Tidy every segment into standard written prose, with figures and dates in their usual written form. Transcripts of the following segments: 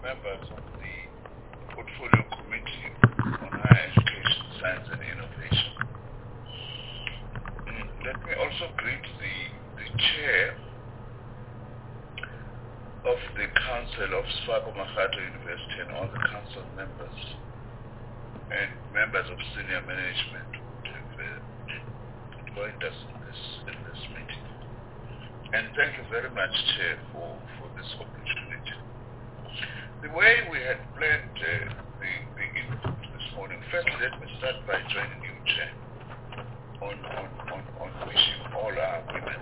members of the Portfolio Committee on Higher Education, Science and Innovation. Let me also greet the chair of the Council of Sefako Makgatho University and all the council members and members of senior management who have joined us in this meeting. And thank you very much, Chair, for this opportunity. The way we had planned the input this morning, first let me start by joining you, Chair, on wishing all our women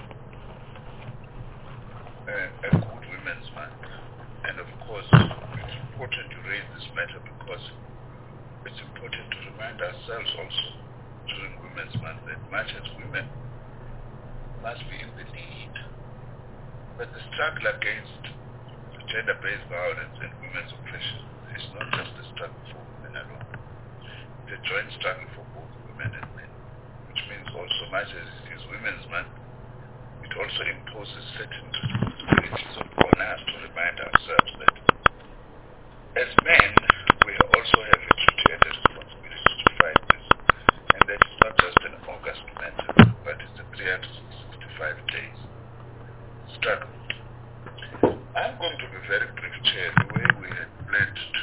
a good Women's Month. And of course, it's important to raise this matter because it's important to remind ourselves also during Women's Month that much as women must be in the lead, but the struggle against gender-based violence and women's oppression is not just a struggle for women alone. It's a joint struggle for both women and men, which means also much as it is Women's Month, it also imposes certain responsibilities upon us to remind ourselves that as men, we also have a duty and a responsibility to fight this, and that it's not just an August matter, but it's a 365 days struggle. I'm going to be very brief, Chair. The way we had planned to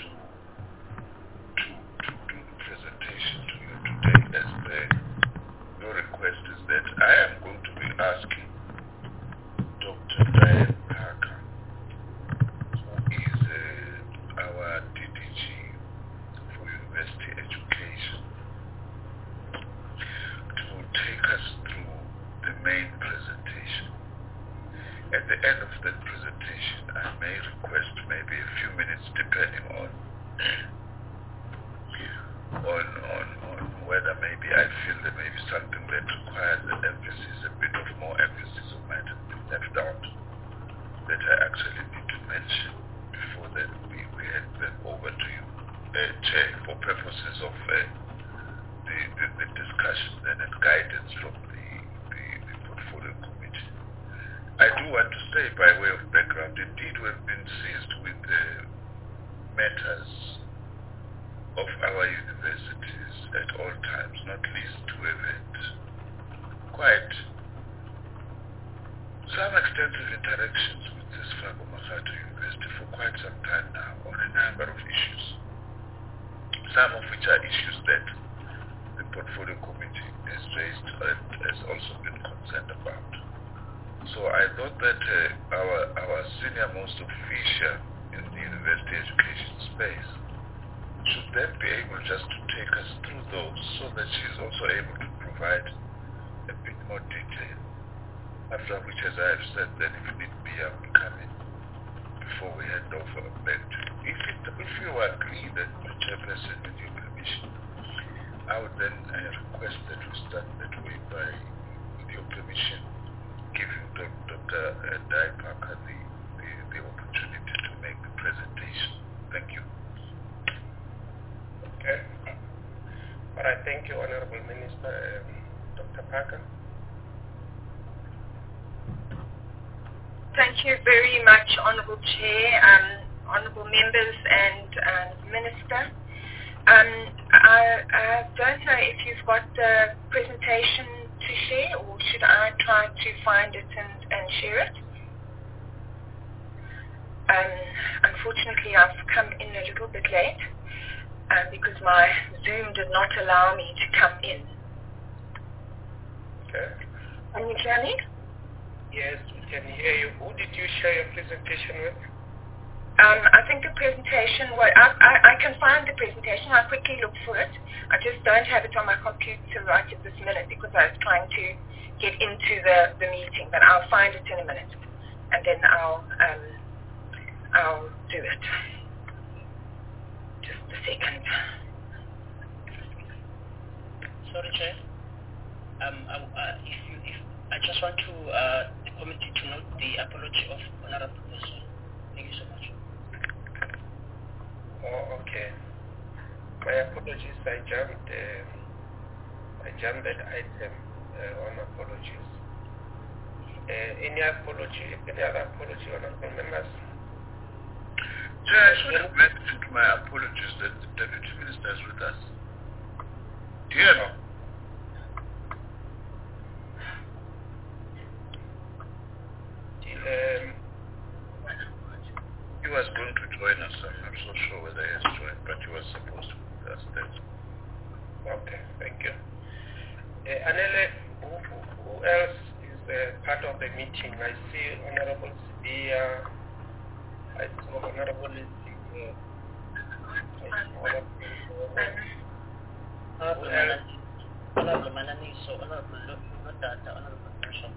do the presentation to you today, as your request is that I am going to be asking Dr. Diane Parker, who is our DDG for University Education, to take us through the main presentation. At the end of that presentation, I may request maybe a few minutes, depending on whether maybe I feel there may be something that requires an emphasis, a bit of more emphasis of might have been left out that I actually need to mention before then we hand them over to you, Chair, for purposes of the discussion and guidance from the Portfolio Committee. I do want to say, by way of background, indeed we have been seized with matters of our universities at all times, not least to have had quite some extensive interactions with this Sefako Makgatho University for quite some time now on a number of issues, some of which are issues that the Portfolio Committee has raised and has also been concerned about. So I thought that our senior most official in the university education space should then be able just to take us through those so that she is also able to provide a bit more detail. After which, as I have said, then if need be, I will come in before we hand over back to you. If you agree that the chairperson, with your permission, I would then request that we start that way by, with your permission, giving Dr. Diane Parker the opportunity to make the presentation. Thank you. Okay. All right, thank you, Honorable Minister, Dr. Parker. Thank you very much, Honorable Chair, Honorable Members and Minister. I don't know if you've got the presentation to share, or should I try to find it and share it? Unfortunately, I've come in a little bit late because my Zoom did not allow me to come in. Okay. Can you hear me? Yes, we can hear you. Who did you share your presentation with? I think the presentation, I can find the presentation. I'll quickly look for it. I just don't have it on my computer right at this minute because I was trying to get into the meeting, but I'll find it in a minute, and then I'll do it. Just a second. Sorry, Chair. If I just want to the committee to note the apology of Honorable Person. Thank you so much. Oh, okay. My apologies. I jumped that item on apologies. Any other apology, honorable members? Chair, I should have mentioned my apologies that the Deputy Minister is with us. Do you know? He was going to join us. I'm not so sure whether he has joined, but he was supposed to be with us. Okay, thank you. Anele, who else is part of the meeting? I see Honorable Sidia. I saw Honorable Sidia. Honorable Mananiso, Honorable Lodata, Honorable Bishop.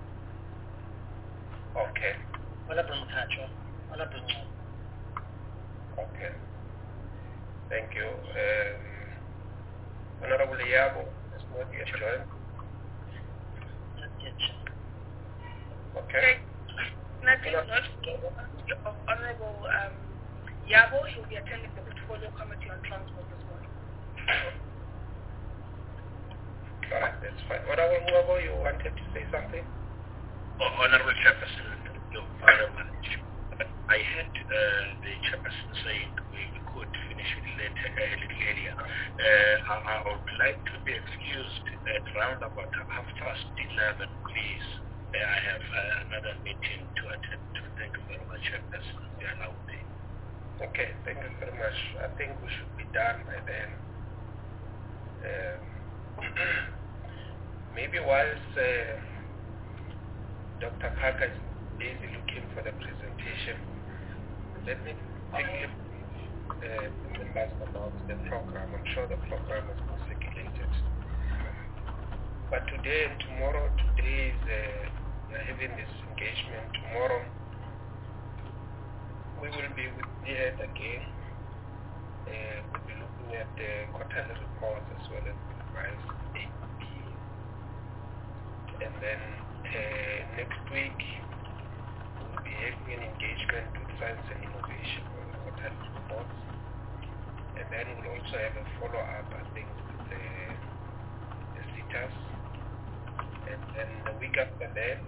Okay. Honorable Mkacho, Honorable Nyo. Okay. Thank you. Honorable Yabo has not yet joined. Not yet. Okay. Nothing not of Honorable Yabo. He'll be attending the Portfolio Committee on Transport this morning. All right, that's fine. Honorable Mwabo, you wanted to say something? Honorable Chairperson, I heard the Chairperson saying we could finish it a little earlier. I would like to be excused at round about 11:30, please. I have another meeting to attend to. Thank you very much, Chairperson. We are now there. Okay, thank you very much. I think we should be done by then. Maybe whilst Dr. Parker is busy looking for the presentation, let me quickly members about the program. I'm sure the program has been circulated. But today and tomorrow, today is we're having this engagement. Tomorrow we will be with DHEAD again. We'll be looking at the quarterly reports as well as the revised AP. And then next week we'll be having an engagement with science and innovation on the quarterly reports. And then we'll also have a follow-up, I think, with the CETAs. And then the week after that,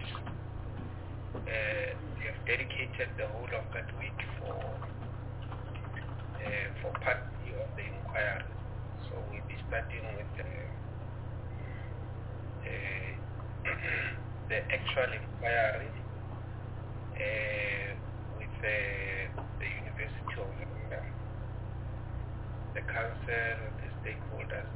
we have dedicated the whole of that week for part B of the inquiry. So we'll be starting with the actual inquiry with the University of London, the council, the stakeholders,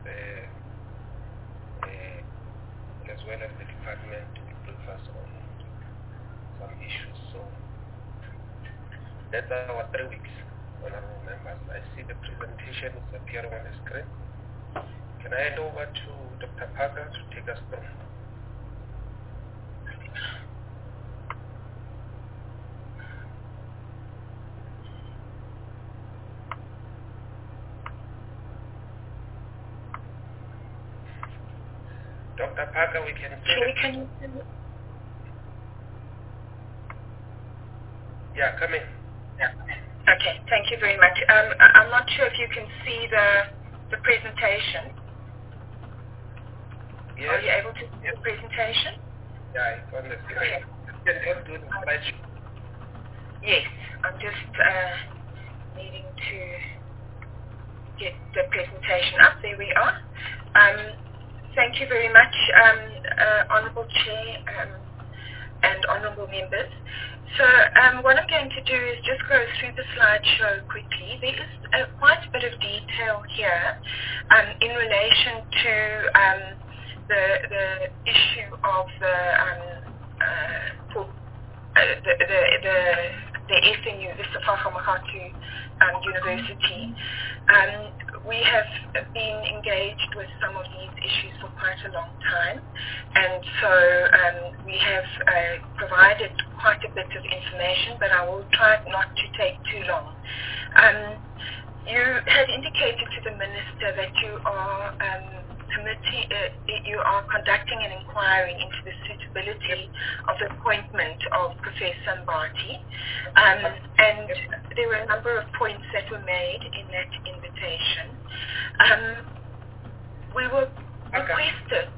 as well as the department to brief us on some issues. So that's our 3 weeks, honorable members. I see the presentation is appearing on the screen. Can I hand over to Dr. Parker to take us through? Dr. Parker, we can see. Yeah, come in. Yeah. Okay, thank you very much. I'm not sure if you can see the presentation. Yes. Are you able to see the presentation? Yeah, it's on the screen. You can just do the slideshow. Yes, I'm just needing to get the presentation up. There we are. Thank you very much, Honourable Chair and Honourable Members. So what I'm going to do is just go through the slideshow quickly. There is quite a bit of detail here in relation to the issue of the SNU, the Sefako Makhatu University. We have been engaged with some of these issues for quite a long time, and so we have provided quite a bit of information, but I will try not to take too long. You had indicated to the Minister that you are you are conducting an inquiry into the suitability of the appointment of Professor Mbati, and there were a number of points that were made in that invitation. We were requested.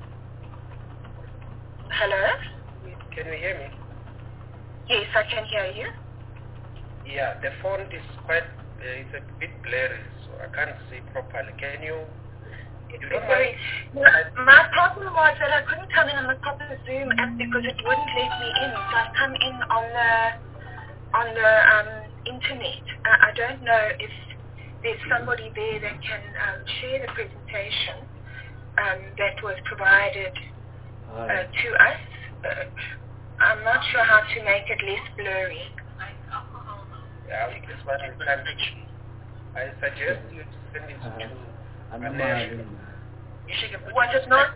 Hello? Can you hear me? Yes, I can hear you. Yeah, the font is quite, it's a bit blurry, so I can't see properly. Can you don't Sorry. mind? My problem was that I couldn't come in on the proper Zoom app because it wouldn't let me in. So I've come in on the internet. I don't know if there's somebody there that can share the presentation that was provided to us. I'm not sure how to make it less blurry. Yeah, this one we can. I suggest you to send it to Anel. Was it not?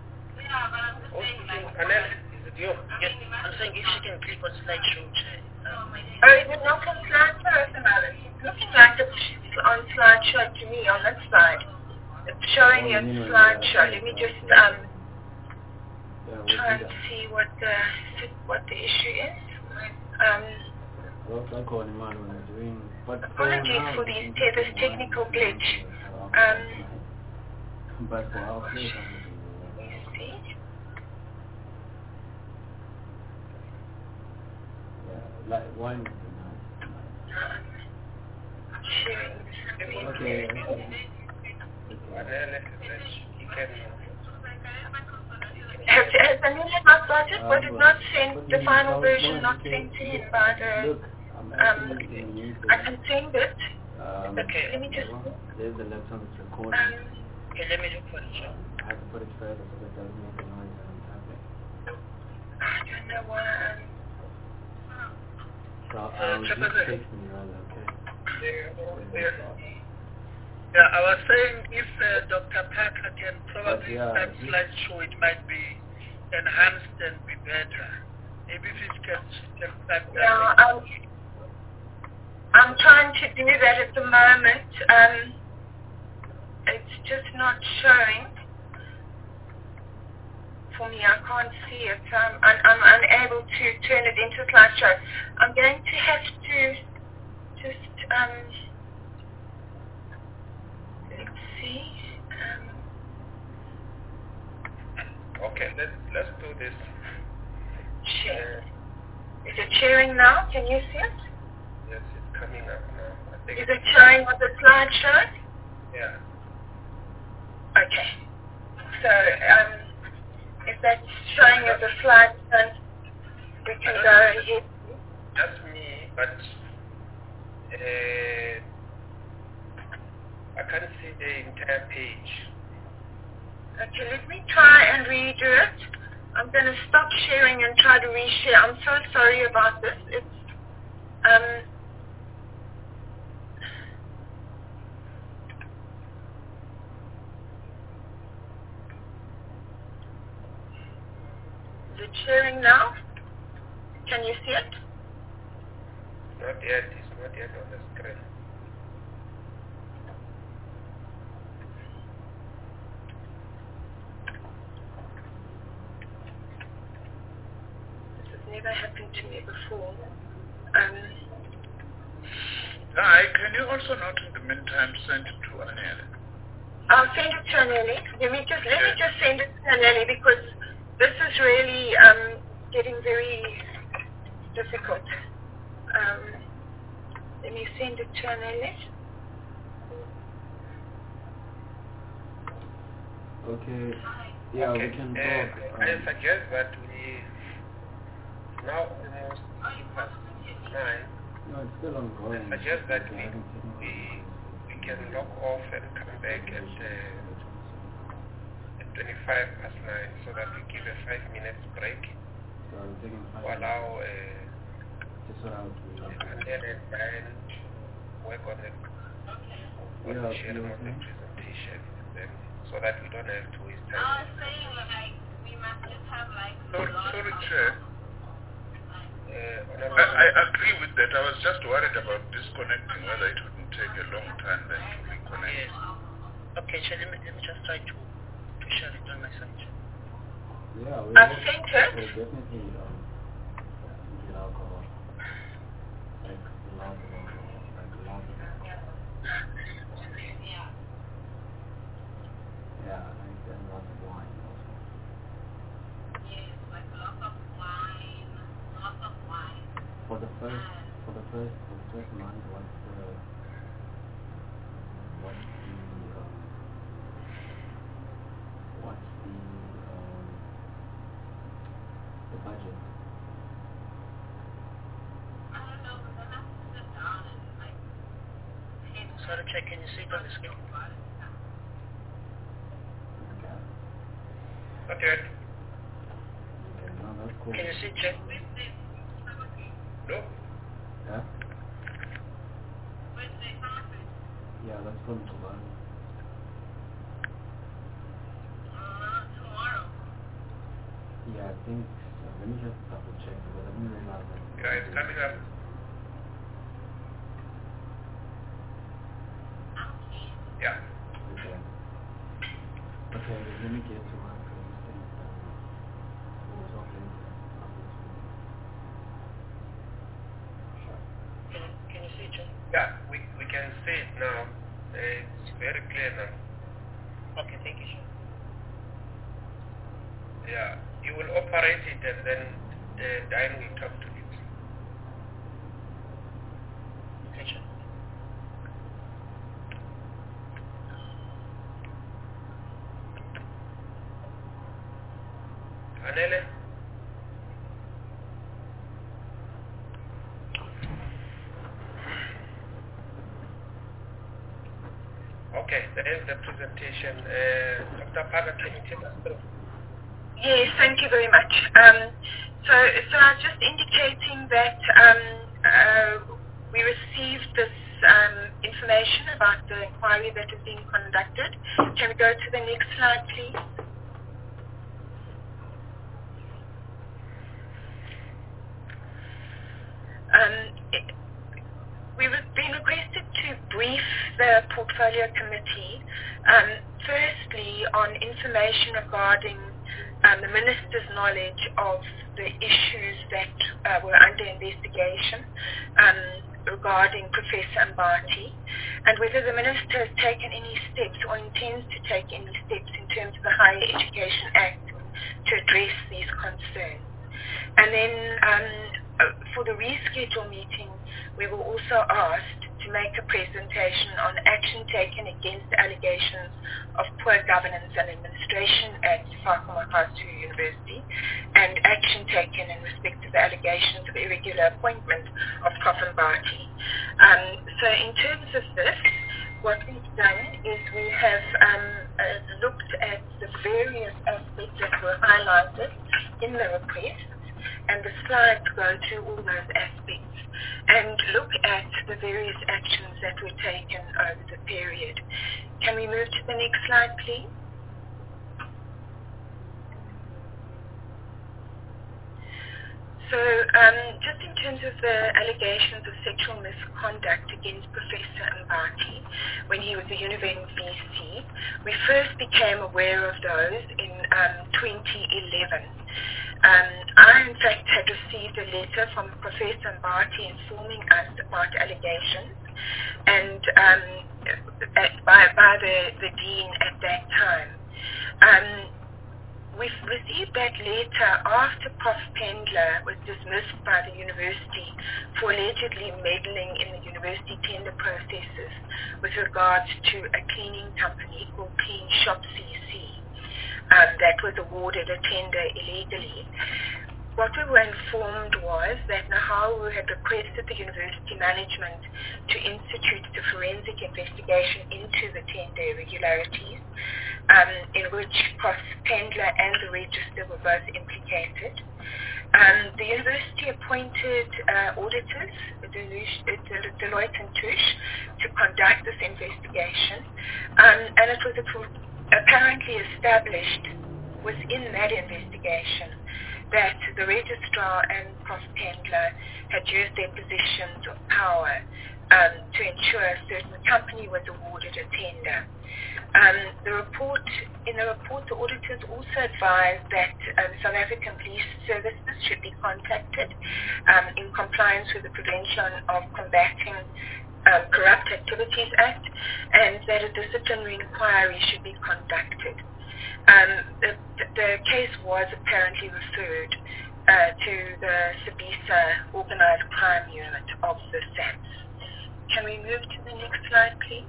Anel, is it you? Yes, I'm saying if she can click on slideshow. Oh, is it not on slideshow, Samara? It's looking like it's on slideshow to me on this side. It's showing it slideshow. Let me just try and see what the issue is. Apologies for this technical glitch. But for our place, like wine. Okay. Has Amelia not got it? Was it not sent, the final version not sent in by the... I can send it. Okay, let me just... There's the laptop that's recording. Okay, let me look for it. I have to put it further so it doesn't make a noise when I'm tapping. I don't know why. So I'll just text me rather, okay? Yeah, I was saying if Dr. Parker can probably start slideshow, it might be enhanced and be better. Maybe if it can start that. Yeah, I'm trying to do that at the moment. It's just not showing for me. I can't see it. I'm unable to turn it into slideshow. I'm going to have to just let's see. Okay, let's do this. Share. Is it sharing now? Can you see it? Yes, it's coming up now. I think is it showing with the slideshow? Yeah. Okay. So, if that's showing as a slideshow, we can go ahead. Just me, but I can't see the entire page. Okay, let me try and redo it. I'm going to stop sharing and try to reshare. I'm so sorry about this. It's is it sharing now? Can you see it? Not yet. It's not yet on the screen. Never happened to me before. Hi, can you also not in the meantime send it to Anele? I'll send it to Anele. Let me just send it to Anele because this is really getting very difficult. Let me send it to Anele. Okay. Yeah, okay. We can talk. I suggest that we now almost past 9. No, it's still ongoing. I suggest that we can log off and come back at 25 past 9 so that we give a 5 minutes break So I'm taking 5 to allow just so I'll and then Brian to work on the sharing of the presentation then, so that we don't have to waste time. I was saying like we must just have like Sorry, Chair. I agree with that. I was just worried about disconnecting, whether it wouldn't take a long time then to reconnect. Yes. Okay, so let me just try to share it on my side. Yeah, I've sent it. We'll definitely get alcohol. Like lots of alcohol. Yeah, and lots of wine also. yes, like lots of wine. For the first just mind what's the budget? I don't know, but then I have to sit down and like Sorry, check, can you see it on the screen? Okay. Okay. Okay, no, that's cool. Can you see, check? No? Yeah? Wednesday, something. Yeah, that's from tomorrow. Tomorrow. Yeah, I think so. Let me just double check because I didn't realize that. Yeah, it's coming up. Yeah. Okay. Okay, let me get to my thing. We'll talk later. Can you see, check? Yeah, we can see it now. It's very clear now. Okay, thank you, sir. Yeah, you will operate it and then Diane will talk to it. Okay, sir. Anele? Okay, there's the presentation. Dr. Pada, can you take us through? Yes, thank you very much. So I was just indicating that we received this information about the inquiry that is being conducted. Can we go to the next slide, please? We've been requested to brief the portfolio committee, firstly on information regarding the minister's knowledge of the issues that were under investigation regarding Professor Mbati, and whether the minister has taken any steps or intends to take any steps in terms of the Higher Education Act to address these concerns. And then for the reschedule meeting, we were also asked to make a presentation on action taken against allegations of poor governance and administration at Fakamakhatu University and action taken in respect of the allegations of irregular appointment of Prof. Mbati. So in terms of this, what we've done is we have looked at the various aspects that were highlighted in the request, and the slides go through all those aspects and look at the various actions that were taken over the period. Can we move to the next slide, please? So just in terms of the allegations of sexual misconduct against Professor Mbati when he was a Univen VC, we first became aware of those in 2011. I, in fact, had received a letter from Professor Mbati informing us about allegations and by the dean at that time. We've received that letter after Prof. Pendler was dismissed by the university for allegedly meddling in the university tender processes with regards to a cleaning company called Clean Shop CC that was awarded a tender illegally. What we were informed was that Nahawu had requested the university management to institute a forensic investigation into the tender irregularities, in which Prof. Pendler and the register were both implicated. The university appointed auditors, Deloitte and Touche, to conduct this investigation, and it was apparently established within that investigation that the registrar and Prof. Pendler had used their positions of power to ensure a certain company was awarded a tender. In the report, the auditors also advised that South African Police Services should be contacted in compliance with the Prevention of Combating Corrupt Activities Act, and that a disciplinary inquiry should be conducted. The case was apparently referred to the Sabisa Organized Crime Unit of the SAPS. Can we move to the next slide, please?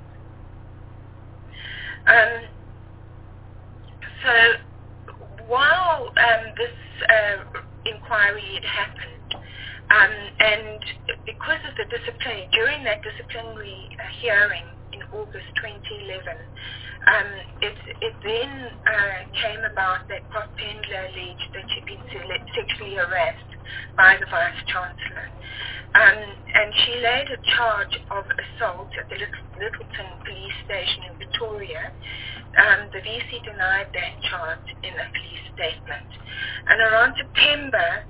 So while this inquiry had happened, and because of the discipline, during that disciplinary hearing in August 2011, it then came about that Prof. Pendler alleged that she'd been sexually harassed by the Vice-Chancellor. And she laid a charge of assault at the Littleton police station in Pretoria. The VC denied that charge in a police statement. And around September,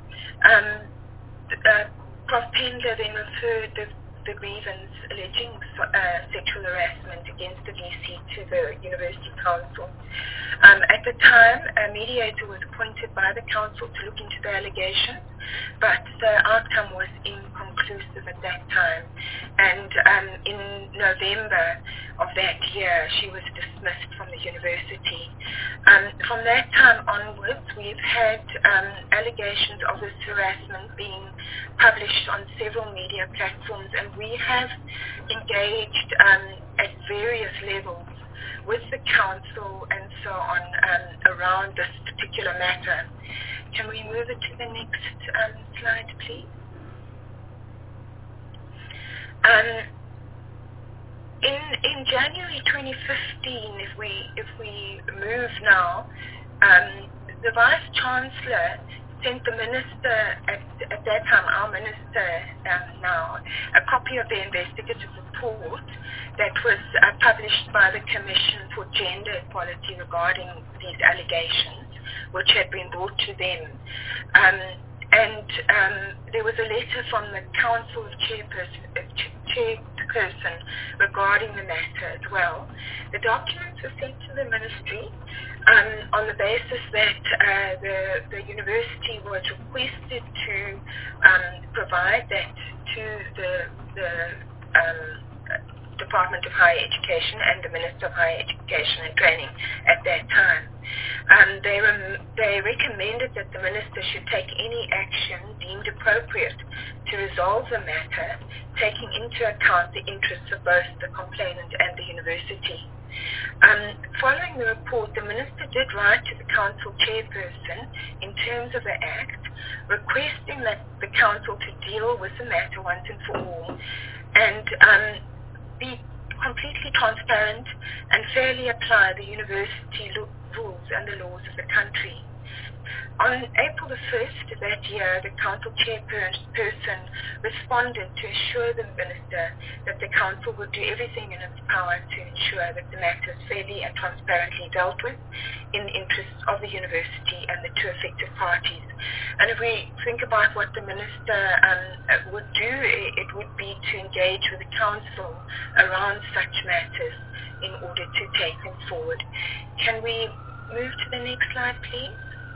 Prof. Pendler then referred the grievance alleging sexual harassment against the VC to the University Council. At the time, a mediator was appointed by the council to look into the allegations, but the outcome was inconclusive at that time. And in November of that year, she was dismissed from the university. From that time onwards, we've had allegations of this harassment being published on several media platforms, and we have engaged at various levels with the council and so on around this particular matter. Can we move it to the next slide, please? In January 2015, if we move now, the Vice-Chancellor sent the minister, at that time our minister now, a copy of the investigative report that was published by the Commission for Gender Equality regarding these allegations, which had been brought to them. And there was a letter from the Council chairperson regarding the matter as well. The documents were sent to the ministry on the basis that the university was requested to provide that to the Department of Higher Education and the Minister of Higher Education and Training at that time. They recommended that the minister should take any action deemed appropriate to resolve the matter, taking into account the interests of both the complainant and the university. Following the report, the minister did write to the council chairperson in terms of the act, requesting that the council to deal with the matter once and for all, and be completely transparent and fairly apply the university rules and the laws of the country. On April the 1st of that year, the council chairperson responded to assure the minister that the council would do everything in its power to ensure that the matter is fairly and transparently dealt with in the interests of the university and the two affected parties. And if we think about what the minister would do, it would be to engage with the council around such matters in order to take them forward. Can we move to the next slide, please?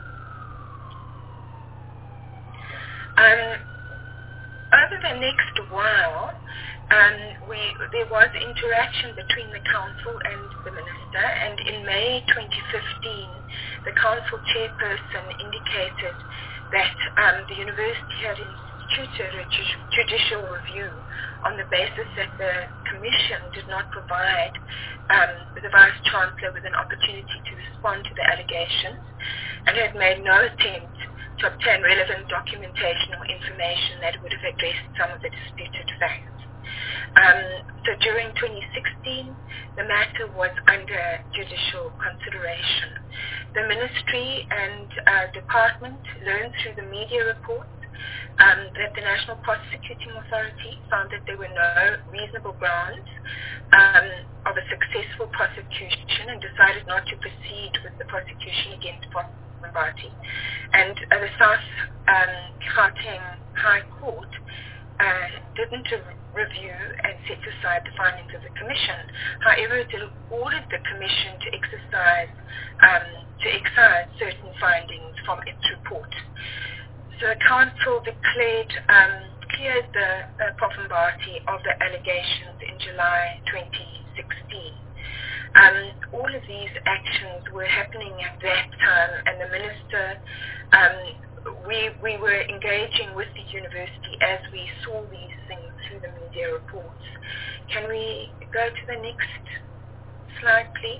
Over the next while, there was interaction between the council and the minister, and in May 2015, the council chairperson indicated that the university had instituted a judicial review on the basis that the commission did not provide the Vice-Chancellor with an opportunity to respond to the allegations, and had made no attempt to obtain relevant documentation or information that would have addressed some of the disputed facts. So during 2016, the matter was under judicial consideration. The ministry and department learned through the media reports that the National Prosecuting Authority found that there were no reasonable grounds of a successful prosecution and decided not to proceed with the prosecution against Party. And the South Gauteng High Court didn't review and set aside the findings of the Commission. However, it ordered the Commission to excise certain findings from its report. So the Council cleared the Prof. Mbati of the allegations in July 2016. All of these actions were happening at that time, and the minister we were engaging with the university as we saw these things through the media reports. Can we go to the next slide, please?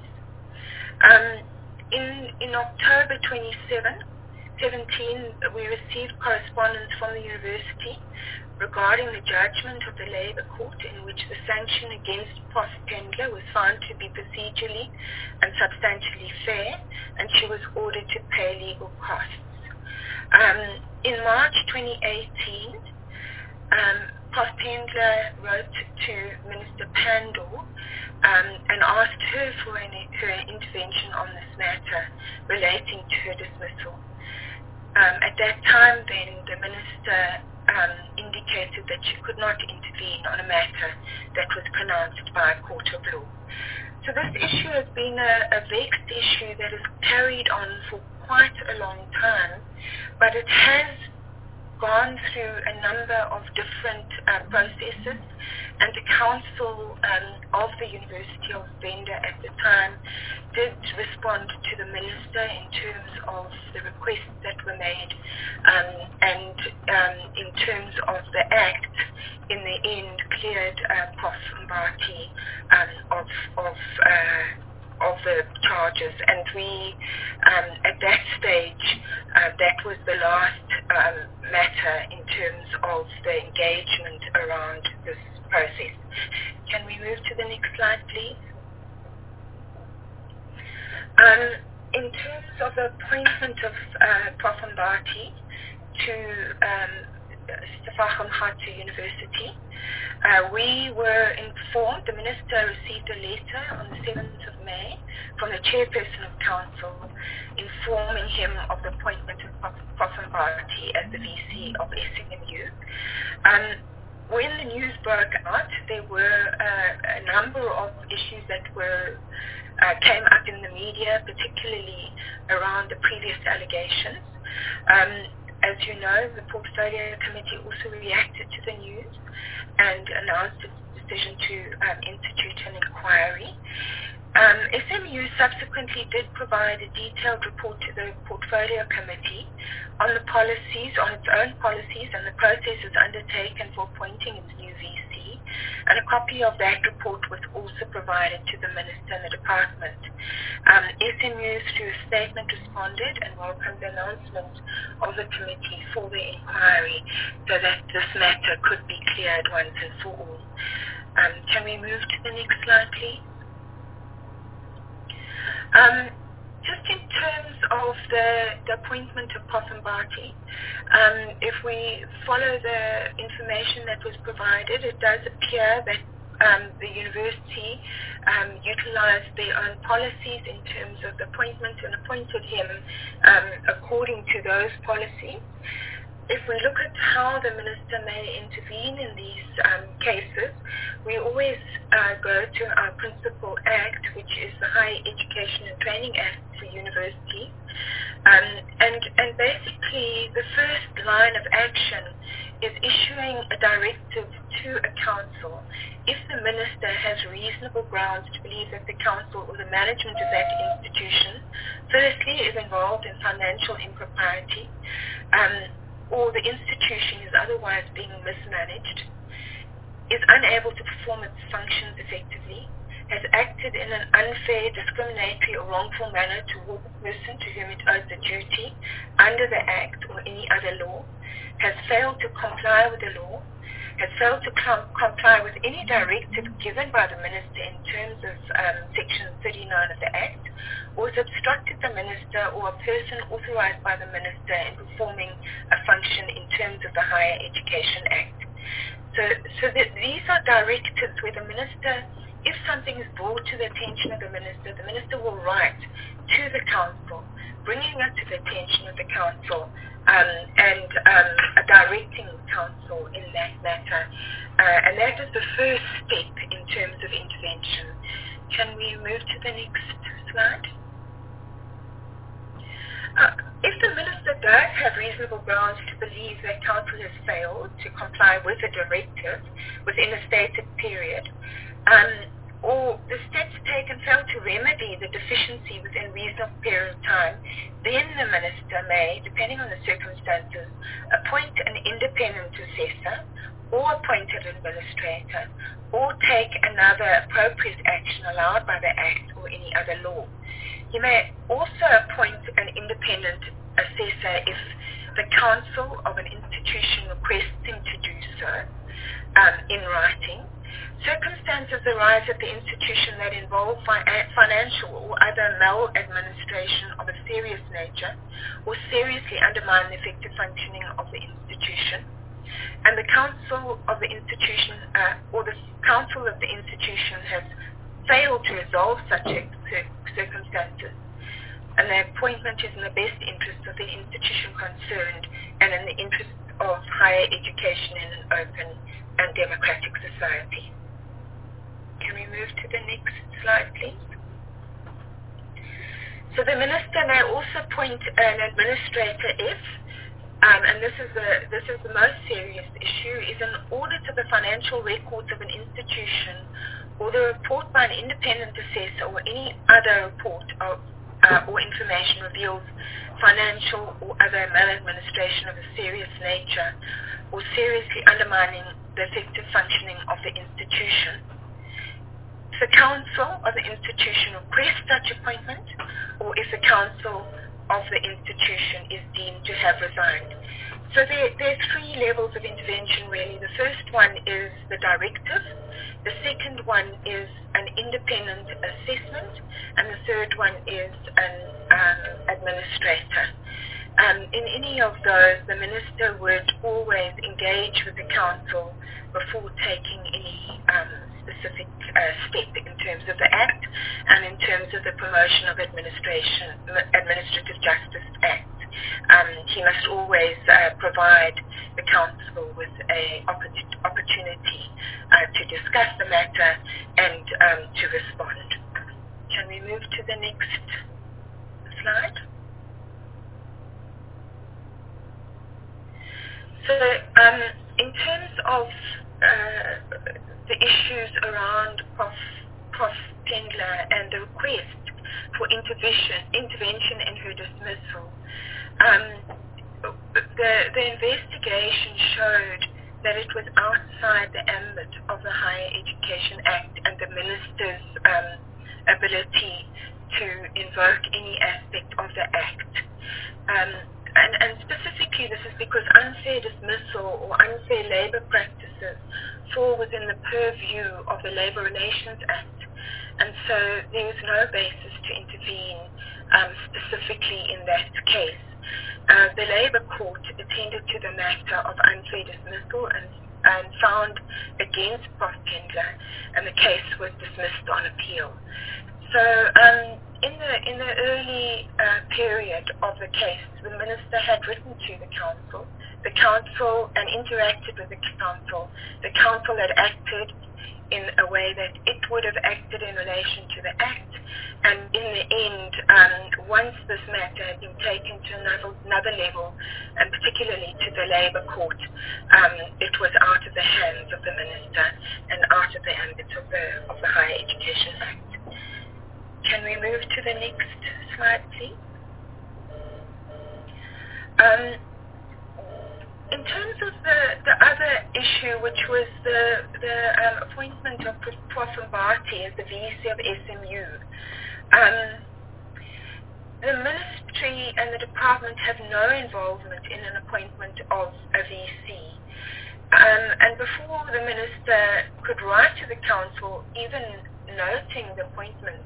In October 2017, we received correspondence from the university regarding the judgment of the Labour Court in which the sanction against Prof. Pendler was found to be procedurally and substantially fair, and she was ordered to pay legal costs. In March 2018, Prof. Pendler wrote to Minister Pandor and asked her for her intervention on this matter relating to her dismissal. At that time, then, the Minister indicated that she could not intervene on a matter that was pronounced by a court of law. So this issue has been a vexed issue that has carried on for quite a long time, but it has gone through a number of different processes, and the council of the University of Venda at the time did respond to the minister in terms of the requests that were made, and in terms of the act, in the end cleared Prof. Mbati of the charges, and we at that stage that was the last matter in terms of the engagement around this process. Can we move to the next slide, please? In terms of the appointment of Prof. Mbati to Stefan Harte University, we were informed, the minister received a letter on the 7th of May from the chairperson of council informing him of the appointment of Prof. Mbati as the VC of SMU. When the news broke out, there were a number of issues that came up in the media, particularly around the previous allegations. As you know, the Portfolio Committee also reacted to the news and announced its decision to institute an inquiry. SMU subsequently did provide a detailed report to the Portfolio Committee on the policies, on its own policies and the processes undertaken for appointing its new VC, and a copy of that report was also provided to the Minister and the Department. SMU, through a statement, responded and welcomed the announcement of the committee for the inquiry so that this matter could be cleared once and for all. Can we move to the next slide, please? Just in terms of the appointment of Prof. Mbati, if we follow the information that was provided, it does appear that the university utilized their own policies in terms of the appointment and appointed him according to those policies. If we look at how the minister may intervene in these cases, we always go to our principal act, which is the Higher Education and Training Act for universities. And basically, the first line of action is issuing a directive to a council if the minister has reasonable grounds to believe that the council or the management of that institution, firstly, is involved in financial impropriety, or the institution is otherwise being mismanaged, is unable to perform its functions effectively, has acted in an unfair, discriminatory or wrongful manner toward the person to whom it owes a duty under the Act or any other law, has failed to comply with the law, has failed to comply with any directive given by the minister in terms of Section 39 of the Act, or has obstructed the minister or a person authorized by the minister in performing a function in terms of the Higher Education Act. So these are directives where the minister, if something is brought to the attention of the minister will write to the council, bringing it to the attention of the council and directing the council in that matter. And that is the first step in terms of intervention. Can we move to the next slide? If the minister does have reasonable grounds to believe that council has failed to comply with a directive within a stated period, or the steps taken fail to remedy the deficiency within reasonable period of time, then the minister may, depending on the circumstances, appoint an independent assessor or appoint an administrator or take another appropriate action allowed by the Act or any other law. He may also appoint an independent assessor if the council of an institution requests him to do so in writing. Circumstances arise at the institution that involve financial or other maladministration of a serious nature or seriously undermine the effective functioning of the institution. And the council of the institution or the council of the institution has failed to resolve such circumstances, and the appointment is in the best interest of the institution concerned and in the interest of higher education in an open and democratic society. Can we move to the next slide, please? So the minister may also appoint an administrator if, and this is the most serious issue, is an audit of the financial records of an institution or the report by an independent assessor or any other report or information reveals financial or other maladministration of a serious nature or seriously undermining the effective functioning of the institution. If the council of the institution requests such appointment, or if the council of the institution is deemed to have resigned. So there are three levels of intervention really. The first one is the directive, the second one is an independent assessment, and the third one is an administrator. In any of those, the minister would always engage with the council before taking any specific step in terms of the Act and in terms of the Promotion of Administrative Justice Act. He must always provide the council with an opportunity to discuss the matter and to respond. Can we move to the next slide? So in terms of the issues around Prof. Tendler and the request for intervention in her dismissal, the investigation showed that it was outside the ambit of the Higher Education Act and the minister's ability to invoke any aspect of the Act. And specifically, this is because unfair dismissal or unfair labour practices fall within the purview of the Labour Relations Act, and so there was no basis to intervene specifically in that case. The Labour Court attended to the matter of unfair dismissal and found against Prof. Tendler, and the case was dismissed on appeal. So in the early period of the case, the minister had written to the council and interacted with the council. The council had acted in a way that it would have acted in relation to the Act, and in the end, once this matter had been taken to another level, and particularly to the Labour Court, it was out of the hands of the minister and out of the ambit of the Higher Education Act. Can we move to the next slide, please? In terms of the other issue, which was the appointment of Prof. Mbati as the VC of SMU, the ministry and the department have no involvement in an appointment of a VC. And before the minister could write to the council, even noting the appointment,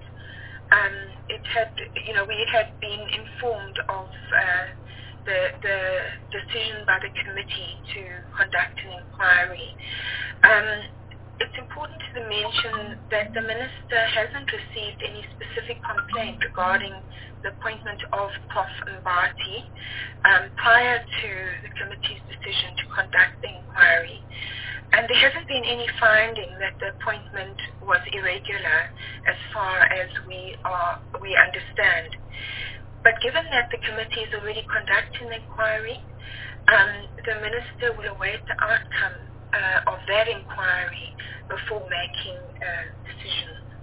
we had been informed of the decision by the committee to conduct an inquiry. It's important to mention that the minister hasn't received any specific complaint regarding the appointment of Prof. Mbati prior to the committee's decision to conduct the inquiry. And there hasn't been any finding that the appointment was irregular as far as we understand. But given that the committee is already conducting the inquiry, the minister will await the outcome of that inquiry before making decisions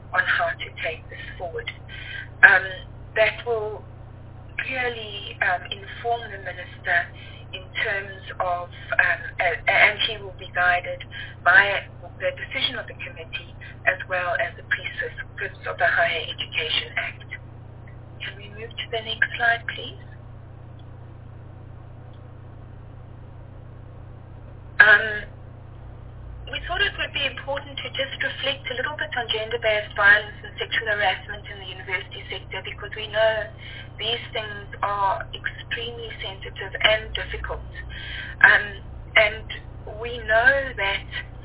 that will clearly inform the minister in terms of, and he will be guided by the decision of the committee as well as the precepts of the Higher Education Act. Can we move to the next slide, please? We thought it would be important to just reflect a little bit on gender-based violence and sexual harassment in the university sector, because we know these things are extremely sensitive and difficult. And we know that,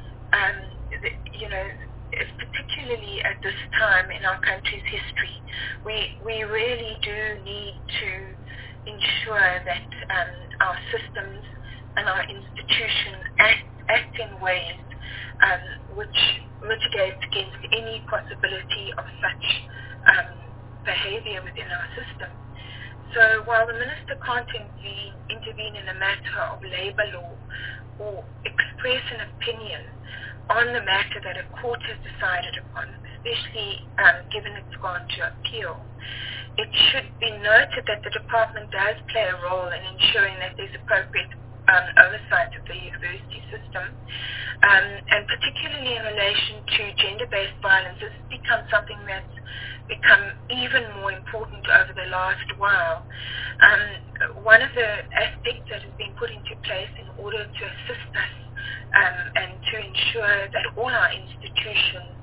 particularly at this time in our country's history, we really do need to ensure that our systems and our institutions act in ways which mitigate against any possibility of such behavior within our system. So while the minister can't intervene in a matter of labor law or express an opinion on the matter that a court has decided upon, especially given it's gone to appeal, it should be noted that the department does play a role in ensuring that there's appropriate oversight of the university system, and particularly in relation to gender-based violence. This has become something that's become even more important over the last while. One of the aspects that has been put into place in order to assist us and to ensure that all our institutions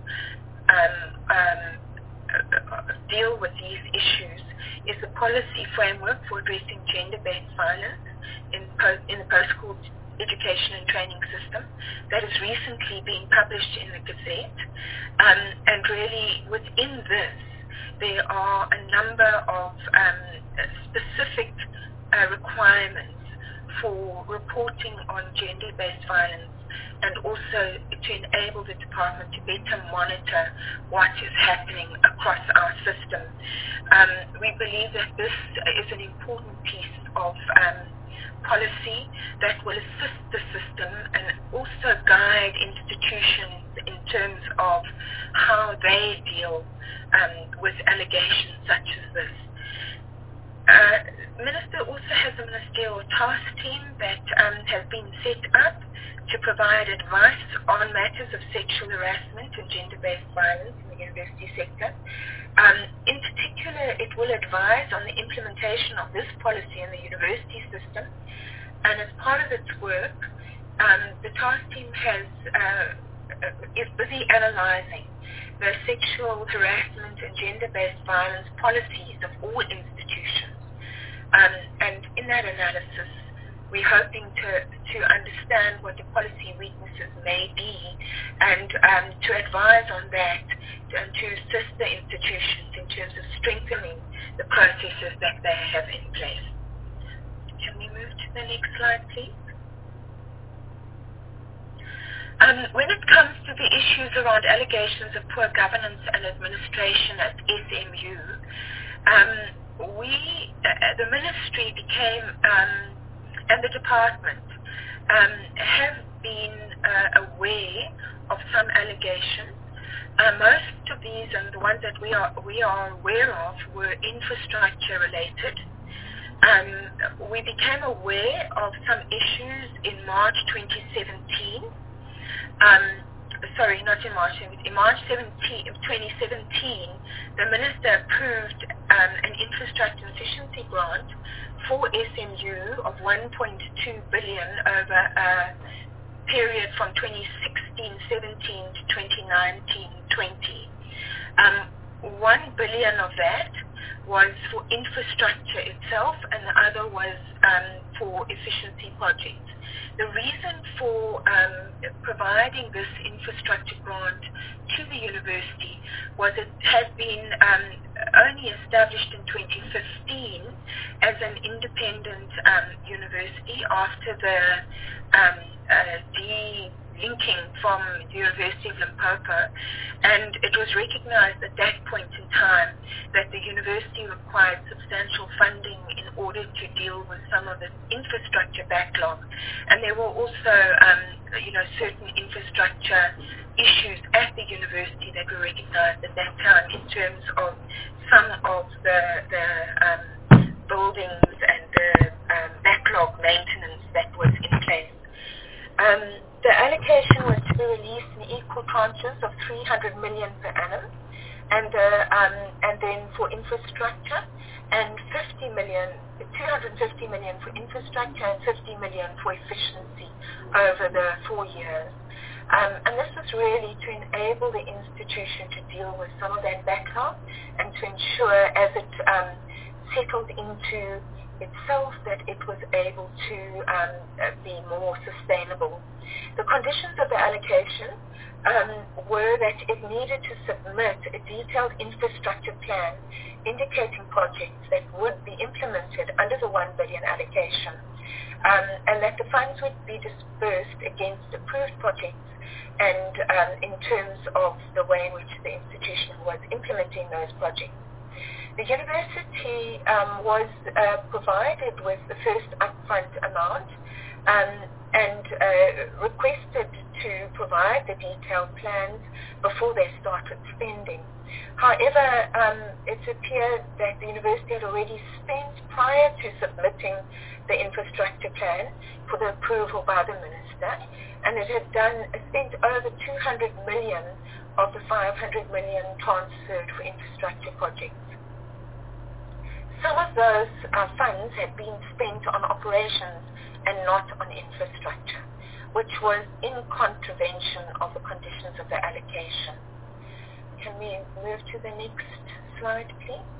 deal with these issues is the policy framework for addressing gender-based violence in the post-school education and training system that has recently been published in the Gazette. And really within this, there are a number of specific requirements for reporting on gender-based violence, and also to enable the department to better monitor what is happening across our system. We believe that this is an important piece of policy that will assist the system and also guide institutions in terms of how they deal with allegations such as this. Minister also has a ministerial task team that has been set up to provide advice on matters of sexual harassment and gender-based violence in the university sector. In particular, it will advise on the implementation of this policy in the university system, and as part of its work, the task team is busy analyzing the sexual harassment and gender-based violence policies of all institutions. And in that analysis, we're hoping to understand what the policy weaknesses may be, and to advise on that and to assist the institutions in terms of strengthening the processes that they have in place. Can we move to the next slide, please? When it comes to the issues around allegations of poor governance and administration at SMU, the ministry became, and the department have been aware of some allegations. Most of these, and the ones that we are aware of, were infrastructure related. We became aware of some issues in March 2017. Sorry, not in March. In March 2017, the minister approved an infrastructure efficiency grant for SMU of 1.2 billion over a period from 2016-17 to 2019-20. 1 billion of that was for infrastructure itself, and the other was for efficiency projects. The reason for providing this infrastructure grant to the university was it had been only established in 2015 as an independent university after the delinking from the University of Limpopo, And it was recognized at that point in time that the university required substantial funding in order to deal with some of its infrastructure backlog. And there were also, certain infrastructure issues at the university that were recognized at that time in terms of some of the buildings and the backlog maintenance that was in place. The allocation was to be released in equal tranches of 300 million per annum, and then for infrastructure, and 250 million for infrastructure and 50 million for efficiency over the 4 years. And this was really to enable the institution to deal with some of that backlog and to ensure as it settled into itself that it was able to be more sustainable. The conditions of the allocation were that it needed to submit a detailed infrastructure plan indicating projects that would be implemented under the 1 billion allocation, and that the funds would be dispersed against approved projects and in terms of the way in which the institution was implementing those projects. The university was provided with the first upfront amount and requested to provide the detailed plans before they started spending. However, it appeared that the university had already spent prior to submitting the infrastructure plan for the approval by the minister, and it had spent over 200 million of the 500 million transferred for infrastructure projects. Some of those funds had been spent on operations and not on infrastructure, which was in contravention of the conditions of the allocation. Can we move to the next slide, please?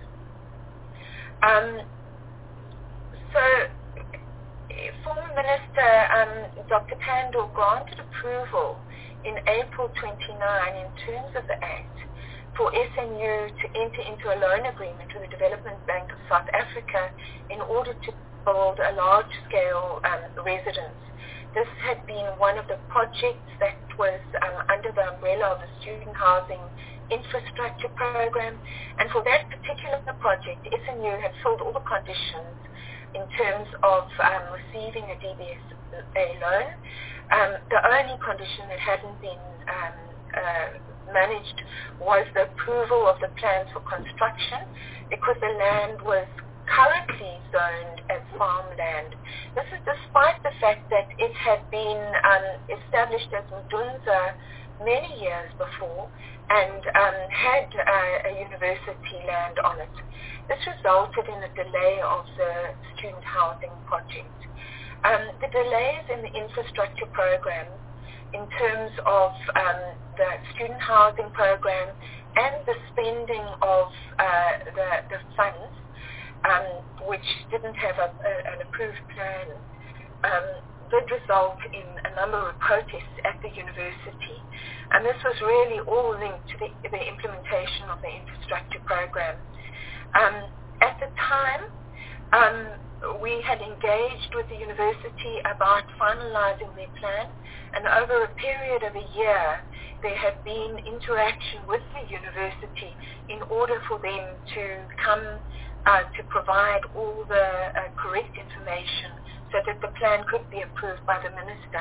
Former Minister Dr. Pandor granted approval in April 29 in terms of the Act for SNU to enter into a loan agreement with the Development Bank of South Africa in order to build a large-scale residence. This had been one of the projects that was under the umbrella of the Student Housing Infrastructure Program, and for that particular project, SNU had filled all the conditions in terms of receiving a DBSA loan. The only condition that hadn't been managed was the approval of the plans for construction, because the land was currently zoned as farmland. This is despite the fact that it had been established as Mdunza many years before and had a university land on it. This resulted in a delay of the student housing project. The delays in the infrastructure program in terms of the student housing program and the spending of the funds, which didn't have an approved plan, did result in a number of protests at the university. And this was really all linked to the implementation of the infrastructure program. At the time, we had engaged with the university about finalizing their plan, and over a period of a year, there had been interaction with the university in order for them to come to provide all the correct information so that the plan could be approved by the minister.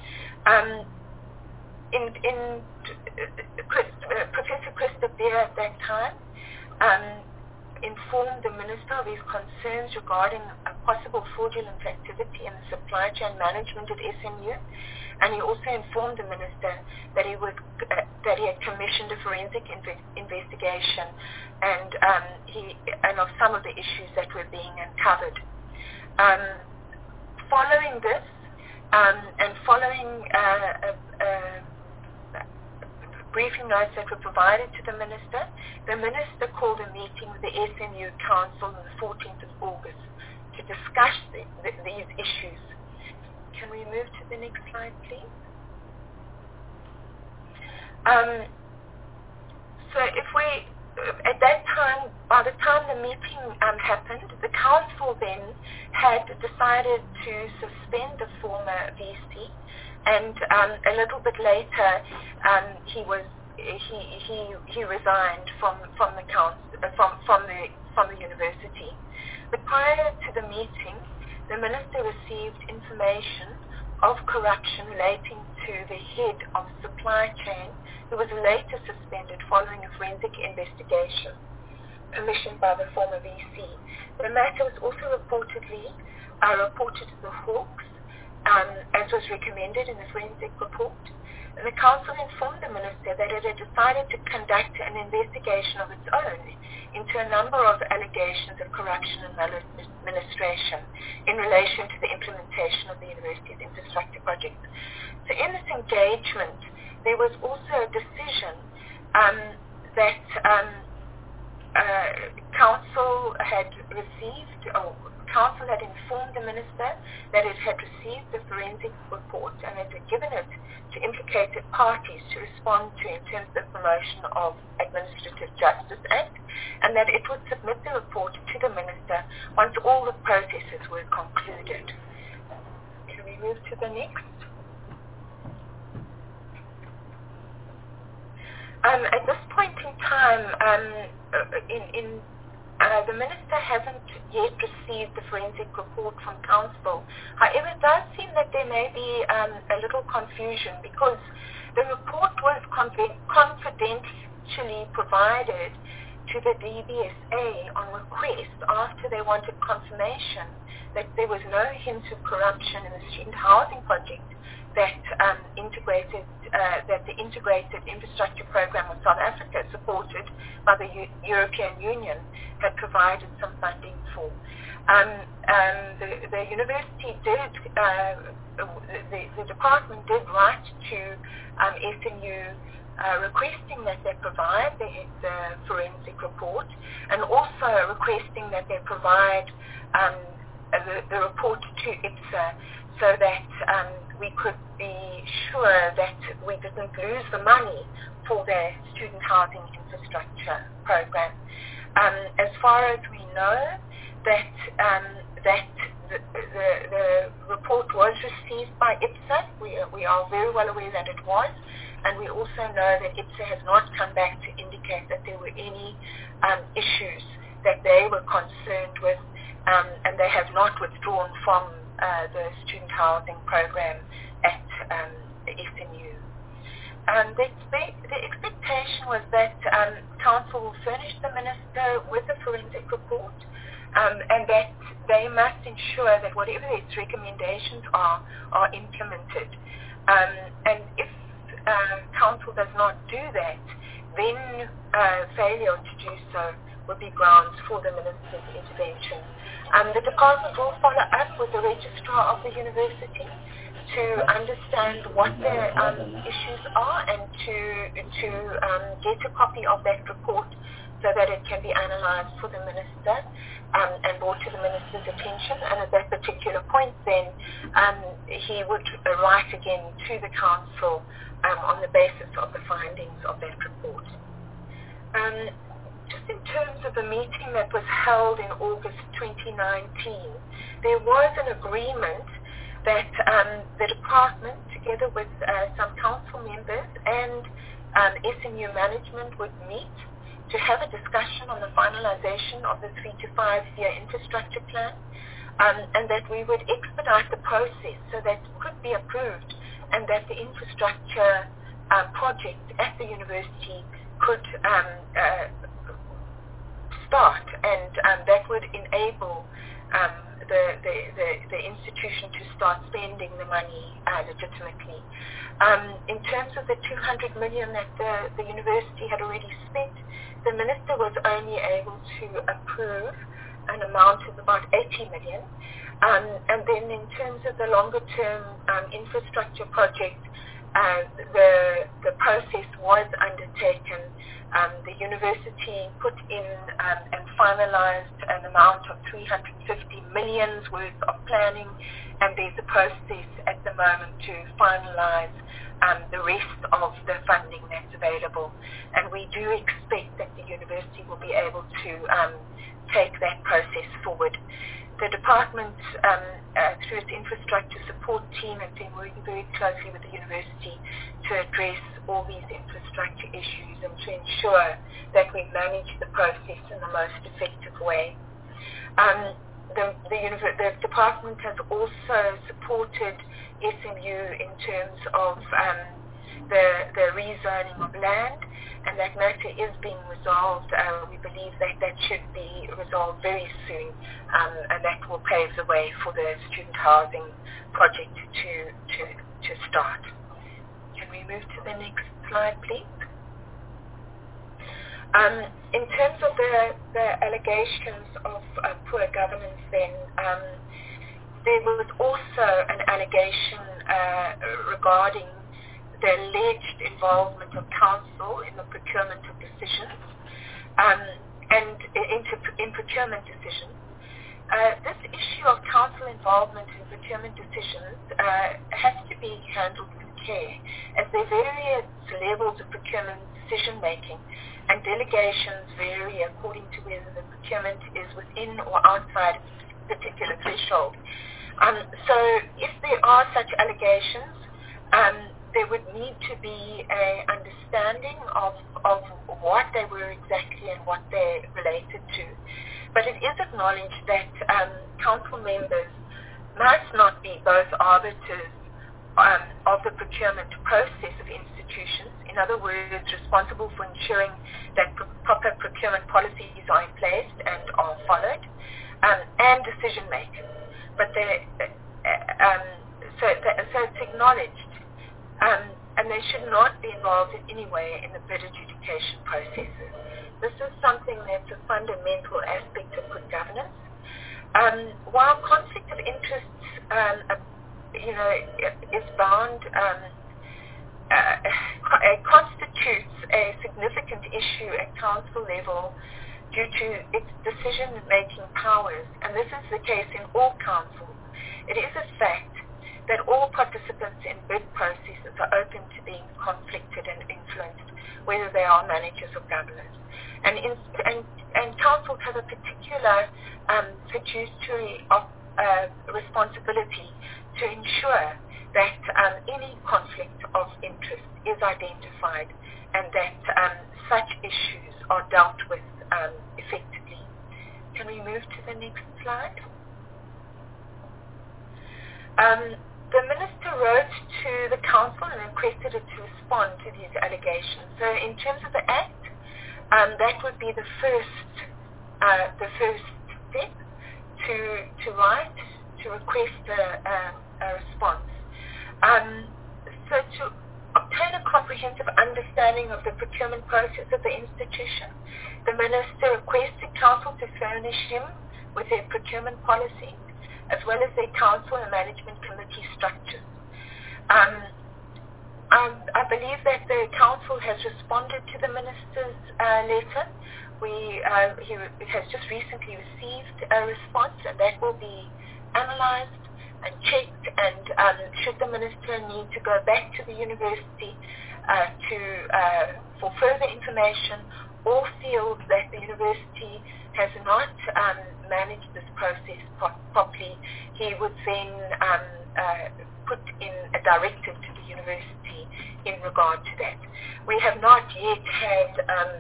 Professor Chris de Beer at that time informed the minister of his concerns regarding a possible fraudulent activity in the supply chain management at SNU, and he also informed the minister that he had commissioned a forensic investigation and of some of the issues that were being uncovered. Following this, and following briefing notes that were provided to the minister called a meeting with the SNU Council on the 14th of August to discuss these issues. Can we move to the next slide, please? So at that time, by the time the meeting happened, the council then had decided to suspend the former VC, and a little bit later he was he resigned from the council, from the university. But prior to the meeting, the minister received information of corruption relating to the head of supply chain, who was later suspended following a forensic investigation commissioned by the former VC. The matter was also reportedly reported to the Hawks, as was recommended in the forensic report. And the council informed the minister that it had decided to conduct an investigation of its own into a number of allegations of corruption and maladministration in relation to the implementation of the university's infrastructure project. So in this engagement, there was also a decision that council had received, or council had informed the minister that it had received the forensic report and it had given it to implicated parties to respond to in terms of the promotion of Administrative Justice Act, and that it would submit the report to the minister once all the processes were concluded. Can we move to the next? At this point in time, the minister hasn't yet received the forensic report from council. However, it does seem that there may be a little confusion because the report was confidentially provided to the DBSA on request after they wanted confirmation that there was no hint of corruption in the student housing project that the integrated infrastructure program of South Africa, supported by the European Union, had provided some funding for. The university did, the department did write to SNU requesting that they provide the forensic report, and also requesting that they provide the report to IPSA so that we could be sure that we didn't lose the money for the student housing infrastructure program. As far as we know, that the report was received by IPSA. We are very well aware that it was, and we also know that IPSA has not come back to indicate that there were any issues that they were concerned with, and they have not withdrawn from the student housing program at SNU. The expectation was that council will furnish the minister with a forensic report, and that they must ensure that whatever its recommendations are implemented. And if council does not do that, then failure to do so would be grounds for the minister's intervention. The department will follow up with the registrar of the university to understand what the issues are and to get a copy of that report so that it can be analysed for the minister and brought to the minister's attention. And at that particular point then, he would write again to the council on the basis of the findings of that report. Just in terms of the meeting that was held in August 2019, there was an agreement that the department, together with some council members and SNU management, would meet to have a discussion on the finalization of the 3 to 5 year infrastructure plan, and that we would expedite the process so that it could be approved and that the infrastructure project at the university could start, and that would enable the institution to start spending the money legitimately. In terms of the 200 million that the university had already spent, the minister was only able to approve an amount of about 80 million. And then in terms of the longer term infrastructure project, the process was undertaken. The university put in and finalized an amount of 350 million worth of planning, and there's a process at the moment to finalize the rest of the funding that's available. And we do expect that the university will be able to take that process forward. the department, through its infrastructure support team, has been working very closely with the university to address all these infrastructure issues and to ensure that we manage the process in the most effective way. The department has also supported SMU in terms of the rezoning of land, and that matter is being resolved. We believe that should be resolved very soon, and that will pave the way for the student housing project to start. Can we move to the next slide, please? In terms of the allegations of poor governance, then there was also an allegation regarding the alleged involvement of council in the procurement of decisions and in procurement decisions. This issue of council involvement in procurement decisions has to be handled with care, as there are various levels of procurement decision making, and delegations vary according to whether the procurement is within or outside a particular threshold. So if there are such allegations, there would need to be an understanding of what they were exactly and what they related to. But it is acknowledged that council members must not be both arbiters of the procurement process of institutions, in other words, responsible for ensuring that proper procurement policies are in place and are followed, and decision makers. But so it's acknowledged, and they should not be involved in any way in the bid adjudication processes. This is something that's a fundamental aspect of good governance. While conflict of interests, is bound, constitutes a significant issue at council level due to its decision-making powers, and this is the case in all councils. It is a fact that all participants in bid processes are open to being conflicted and influenced, whether they are managers or governors. And councils have a particular fiduciary responsibility to ensure that any conflict of interest is identified and that such issues are dealt with effectively. Can we move to the next slide? The minister wrote to the council and requested it to respond to these allegations. So in terms of the act, that would be the first step to write, to request a response. So to obtain a comprehensive understanding of the procurement process of the institution, the minister requested council to furnish him with their procurement policy, as well as their council and management committee structures. I believe that the council has responded to the minister's letter. He has just recently received a response, and that will be analyzed and checked, and should the minister need to go back to the university for further information, or feels that the university has not managed this process properly, he would then put in a directive to the university in regard to that. We have not yet had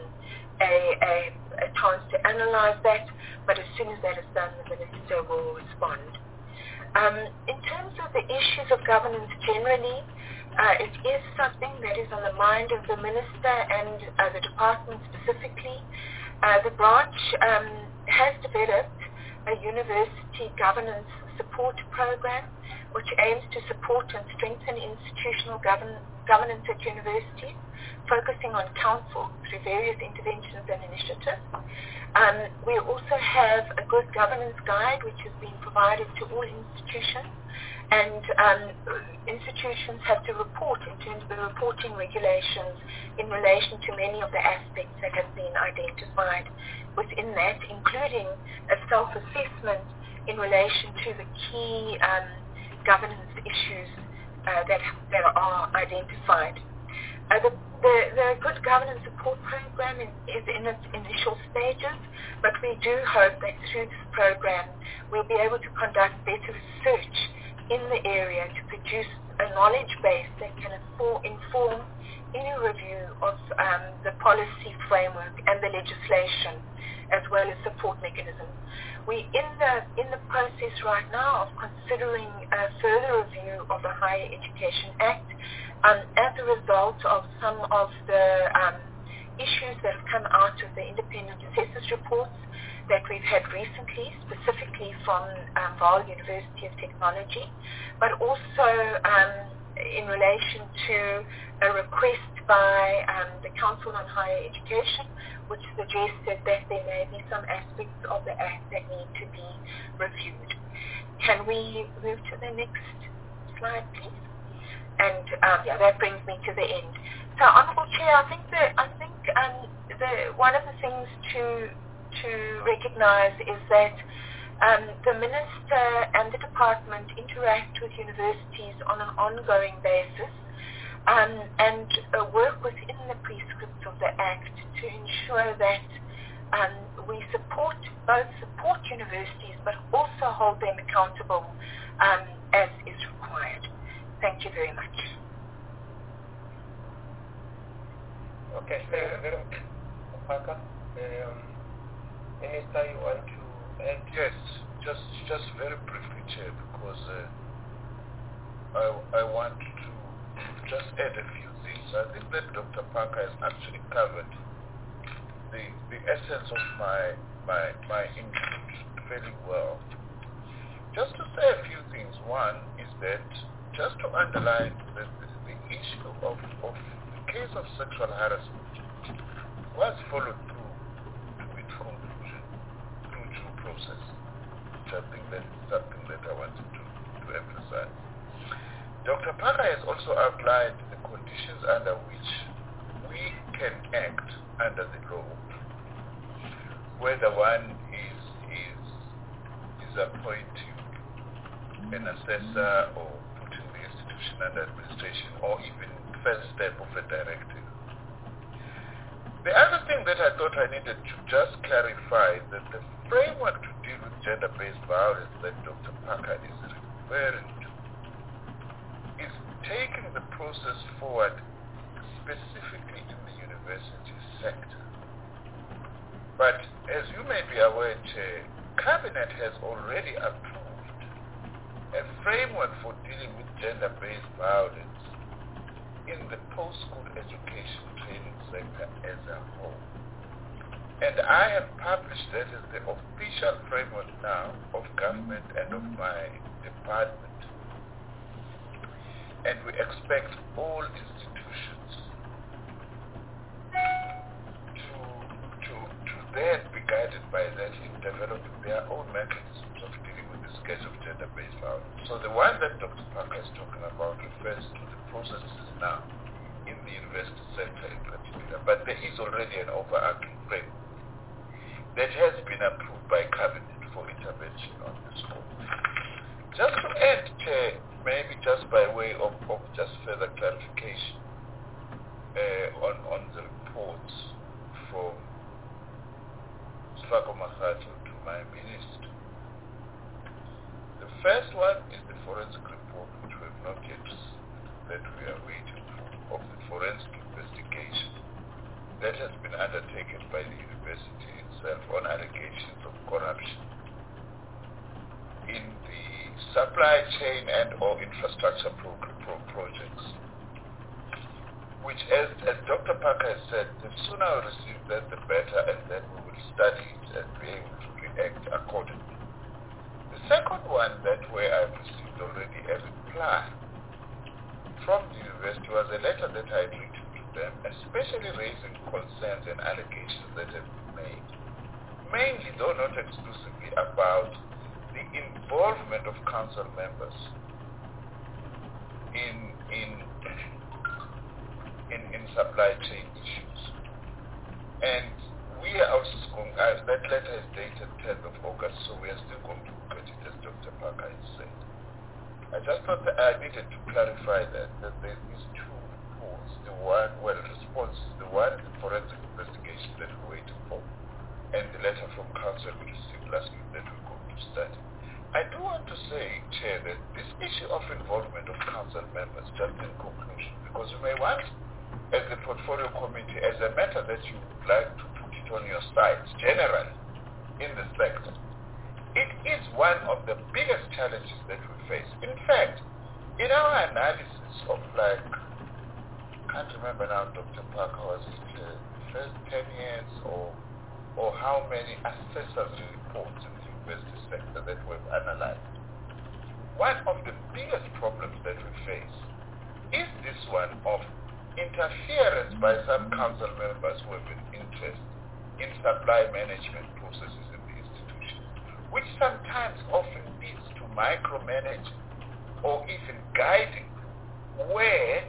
a chance to analyze that, but as soon as that is done, the minister will respond. In terms of the issues of governance generally, it is something that is on the mind of the minister and the department specifically. The branch has developed a university governance support program which aims to support and strengthen institutional governance at universities, focusing on council through various interventions and initiatives. We also have a good governance guide which has been provided to all institutions, and institutions have to report in terms of the reporting regulations in relation to many of the aspects that have been identified within that, including a self-assessment in relation to the key governance issues that are identified. The Good Governance Support Program is in its initial stages, but we do hope that through this program we'll be able to conduct better research in the area to produce a knowledge base that can inform any review of the policy framework and the legislation, as well as support mechanisms. We're in the process right now of considering a further review of the Higher Education Act as a result of some of the issues that have come out of the independent assessors reports that we've had recently, specifically from Vaal University of Technology, but also in relation to a request by the Council on Higher Education, which suggested that there may be some aspects of the Act that need to be reviewed. Can we move to the next slide, please? And that brings me to the end. So, Honourable Chair, I think one of the things to recognise is that the Minister and the Department interact with universities on an ongoing basis and work within the prescripts of the Act to ensure that we support universities but also hold them accountable as is required. Thank you very much. Okay, Parker, anything you want to add? Yes, just very briefly, Chair, because I want to just add a few things. I think that Dr. Parker has actually covered the essence of my input very well. Just to say a few things. One is that just to underline the issue of the case of sexual harassment was followed through to its conclusion through due process, which I think that is something that I wanted to emphasize. Dr. Parker has also outlined the conditions under which we can act under the law, whether one is appointing an assessor or putting the institution under administration, or even first step of a directive. The other thing that I thought I needed to just clarify is that the framework to deal with gender-based violence that Dr. Parker is referring to is taking the process forward specifically in the university sector. But as you may be aware, Chair, Cabinet has already approved a framework for dealing with gender-based violence in the post-school education training sector as a whole. And I have published that as the official framework now of government and of my department. And we expect all institutions to then be guided by that in developing their own mechanisms of dealing with this case of gender-based violence. So the one that Dr. Parker is talking about refers to the processes now in the university sector in particular, but there is already an overarching framework that has been approved by Cabinet for intervention on the scope. Just to end, Chair, maybe just by way of just further clarification on the reports from Sfako Makgatho to my minister. The first one is the forensic report, which we have not yet received, that we are waiting for, of the forensic investigation that has been undertaken by the university itself on allegations of corruption in the supply chain and or infrastructure projects, which as Dr. Parker has said, the sooner we receive that, the better, and then we will study it and be able to react accordingly. The second one that way I've received already a reply from the university was a letter that I had written to them, especially raising concerns and allegations that have been made, mainly though not exclusively about the involvement of council members in supply chain issues. And we are also going, that letter is dated 10th of August, so we are still going to look at it as Dr. Parker has said. I just thought that I needed to clarify that there is these two reports, response is the one, the forensic investigation that we're waiting for, and the letter from council we received last week that we're going to study. I do want to say, Chair, that this issue of involvement of council members, just in conclusion, because you may want, as the portfolio committee, as a matter that you would like to put it on your sites, generally, in the sector, it is one of the biggest challenges that we face. In fact, in our analysis of I can't remember now, Dr. Parker, was it the first 10 years or how many assessors reports in the university sector that we've analyzed. One of the biggest problems that we face is this one of interference by some council members who have an interest in supply management processes in the institution, which sometimes often leads to micromanaging or even guiding where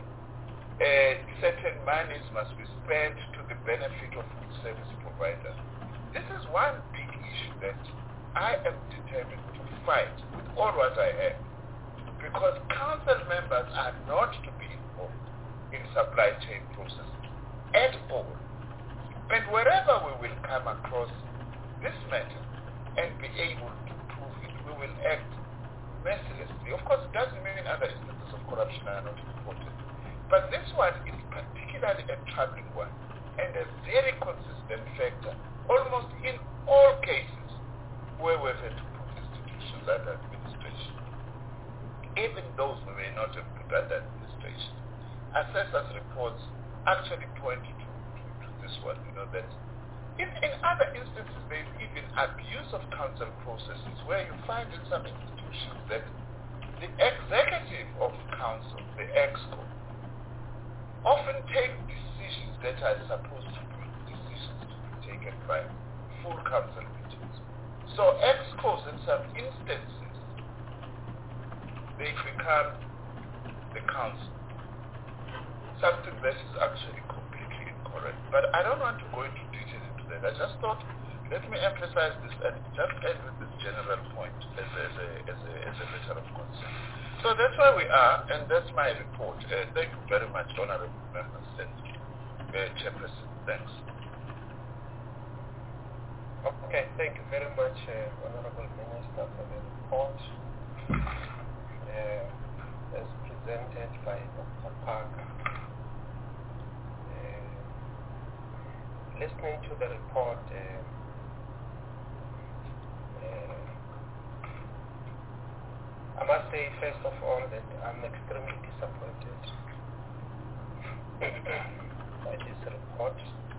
certain monies must be spent to the benefit of each service provider. This is one big issue that I am determined to fight with all what I have, because council members are not to be involved in supply chain processes at all. And wherever we will come across this matter and be able to prove it, we will act mercilessly. Of course, it doesn't mean other instances of corruption are not important, but this one is particularly a troubling one and a very consistent factor, almost in all cases where we've had to put institutions under administration. Even those we may not have put under administration. Assessors' reports actually point to this one, that in other instances there's even abuse of council processes where you find in some institutions that the executive of council, the EXCO, often take decisions that are supposed to be decisions to be taken by full council meetings. So EXCOs in some instances, they become the council. Something that is actually completely incorrect. But I don't want to go into detail into that. I just thought, let me emphasize this and just end with this general point as a matter of concern. So that's where we are, and that's my report. Thank you very much, honorable members and Chairperson. Thanks. Okay, thank you very much, Honorable Minister, for the report as presented by Dr. Parker. Listening to the report, I must say, first of all, that I'm extremely disappointed by this report.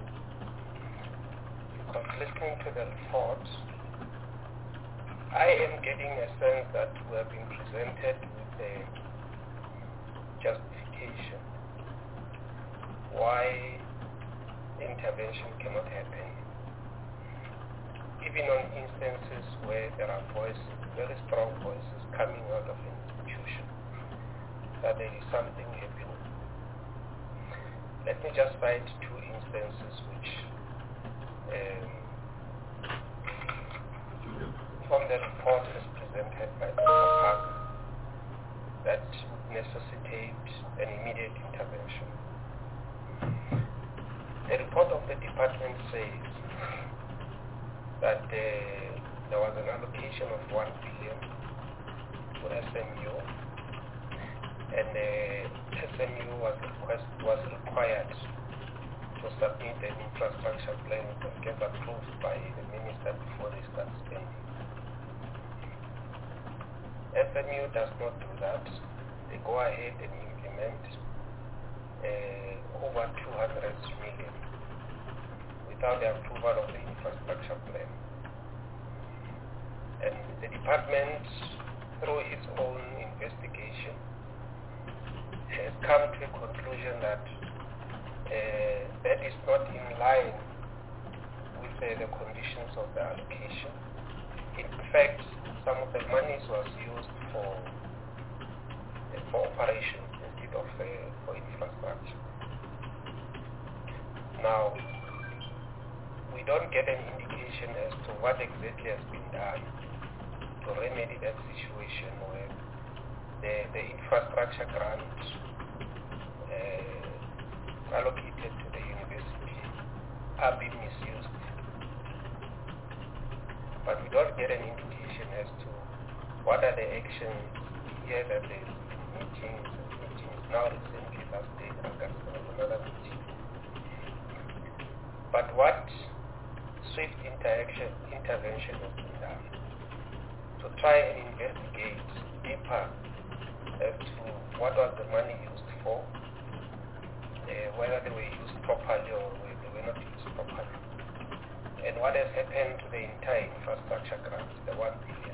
Because listening to the report, I am getting a sense that we have been presented with a justification why intervention cannot happen. Even on instances where there are voices, very strong voices coming out of an institution, that there is something happening. Let me just cite two instances which from the report as presented by Dr. Parker that would necessitate an immediate intervention. The report of the department says that there was an allocation of 1 billion to SMU, and SMU was required to submit an infrastructure plan that gets approved by the minister before they start spending. SMU does not do that. They go ahead and implement over 200 million without the approval of the infrastructure plan. And the department, through its own investigation, has come to a conclusion that that is not in line with the conditions of the allocation. In fact, some of the monies was used for operations instead of for infrastructure. Now, we don't get an indication as to what exactly has been done to remedy that situation where the infrastructure grant allocated to the university are being misused. But we don't get an indication as to what are the actions here that there's meetings. Now recently, last day, August, there was another meeting. But what swift intervention has been done to try and investigate deeper as to what was the money used for, whether they were used properly or whether they were not used properly, and what has happened to the entire infrastructure grant, the 1 billion.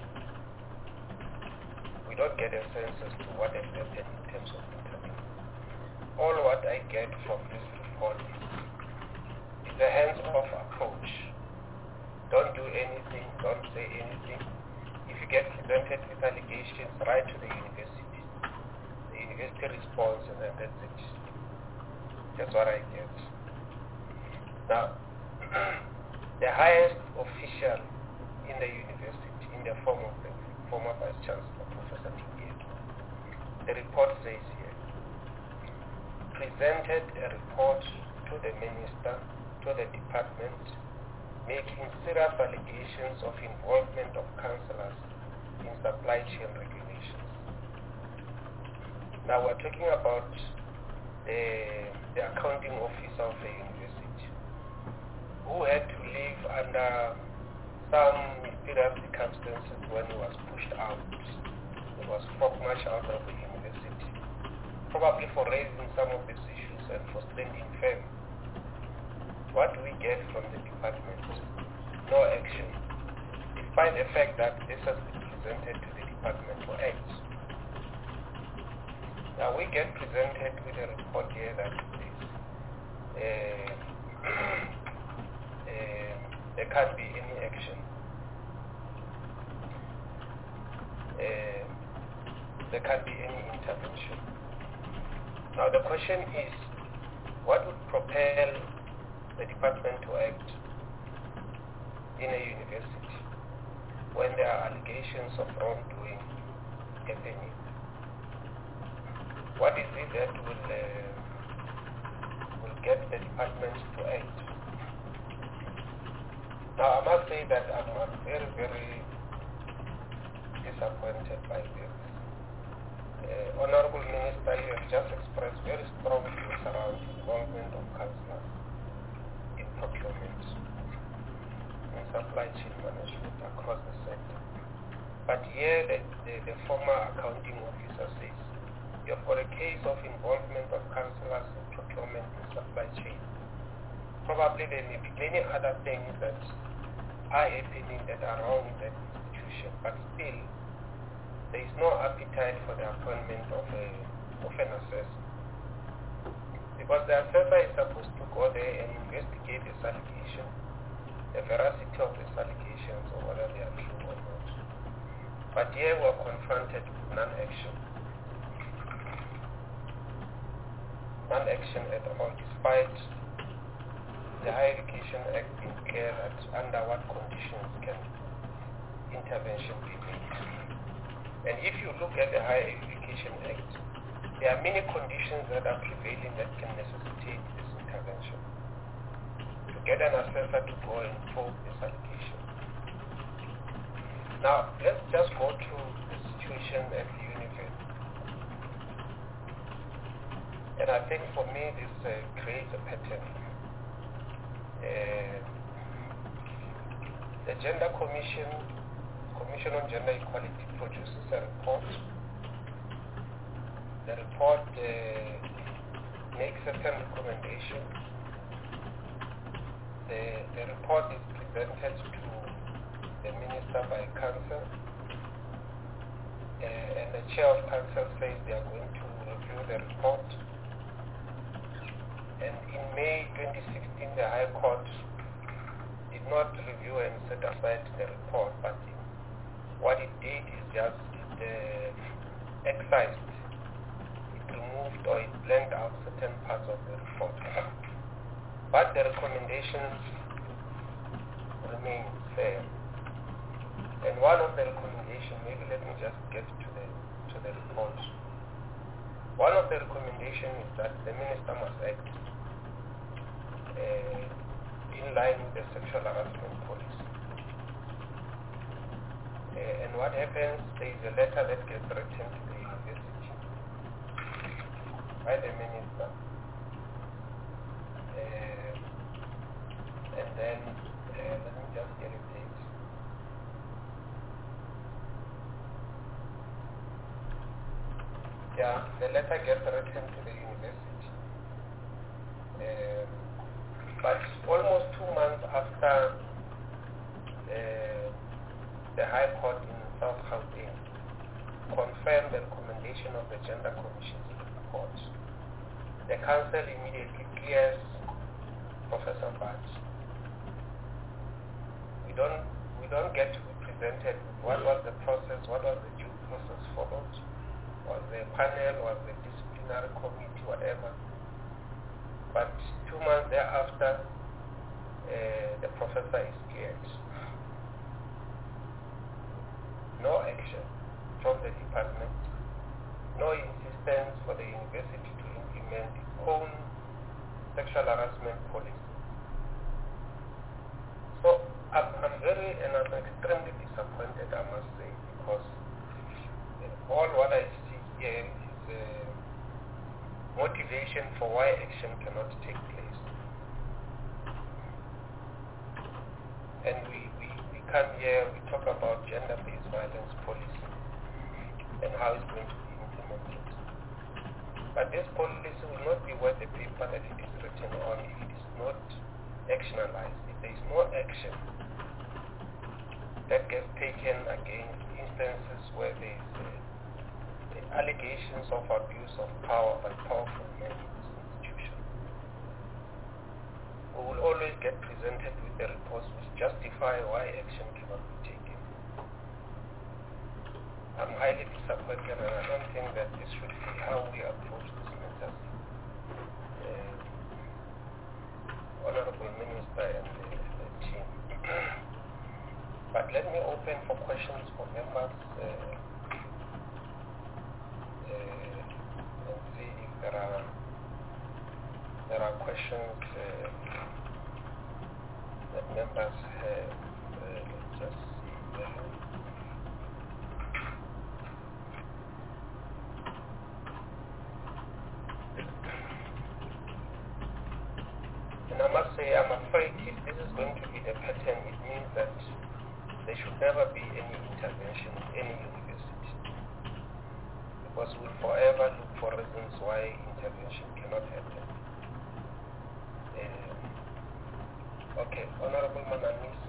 We don't get a sense as to what has happened in terms of intervention. All what I get from this report is a hands-off approach. Don't do anything, don't say anything. If you get presented with allegations, write to the university. The university responds, and then that's it. That's what I get. Now, the highest official in the university, in the form of the former Vice Chancellor, Professor Tingedi, the report says here, presented a report to the minister, to the department, making serious allegations of involvement of councillors in supply chain regulations. Now we're talking about the accounting officer of the university, who had to live under some mysterious circumstances when he was pushed out. He was forced out of the university, probably for raising some of these issues and for standing firm. What do we get from the department? No action, despite the fact that this has been presented to the department for act. Now we get presented with a report here that says there can't be any action. There can't be any intervention. Now the question is, what would propel the department to act in a university when there are allegations of wrongdoing happening? What is it that will get the department to act? Now I must say that I'm very, very disappointed by this. Honorable Minister, you have just expressed very strong views around the involvement of councillors in procurement, in supply chain management across the sector. But here the former accounting officer says, you've got a case of involvement of councillors in procurement and supply chain. Probably there may be many other things that are happening that are wrong in that institution, but still there is no appetite for the appointment of an assessor. Because the assessor is supposed to go there and investigate this allegation, the veracity of these allegations, or whether they are true or not. But here we are confronted with non-action. Non-action at all, despite the Higher Education Act being clear that under what conditions can intervention be made. And if you look at the Higher Education Act, there are many conditions that are prevailing that can necessitate this intervention. To get an assessor to go and probe this allegation. Now, let's just go through the situation at the university. And I think for me this creates a pattern. The Gender Commission on Gender Equality produces a report. The report makes certain recommendations. The report is presented to the minister by council, and the chair of council says they are going to review the report. And in May 2016, the High Court did not review and set aside the report, but what it did is just excised, it removed or it blanked out certain parts of the report. But the recommendations remain fair. And one of the recommendations, maybe let me just get to the report. One of the recommendations is that the minister must act in line with the sexual harassment policy. And what happens, there is a letter that gets written to the university by the minister. And then, let me just get a date. Yeah, the letter gets written to the university. But almost 2 months after the High Court in South Gauteng confirmed the recommendation of the Gender Commission's report, the Council immediately clears Professor Mbati. We don't get to be presented with what was the process, what was the due process followed, was the panel, was the disciplinary committee, whatever. But 2 months thereafter, the professor is cleared. No action from the department, no insistence for the university to implement its own sexual harassment policy. So I'm extremely disappointed, I must say, because all what I see here is motivation for why action cannot take place. And we come here, we talk about gender-based violence policy and how it's going to be implemented. But this policy will not be worth the paper that it is written on if it is not actionalized. If there is no action that gets taken against instances where there is allegations of abuse of power by powerful men in this institution, we will always get presented with the reports which justify why action cannot be taken. I'm highly disappointed, and I don't think that this should be how we approach this matter. Honorable Minister and the team. But let me open for questions for members and see if there are questions that members have. Let's just see. And I must say, I'm afraid if this is going to be the pattern, it means that there should never be any intervention in any university, because we'll forever look for reasons why intervention cannot happen. Okay, Honorable Mananiso.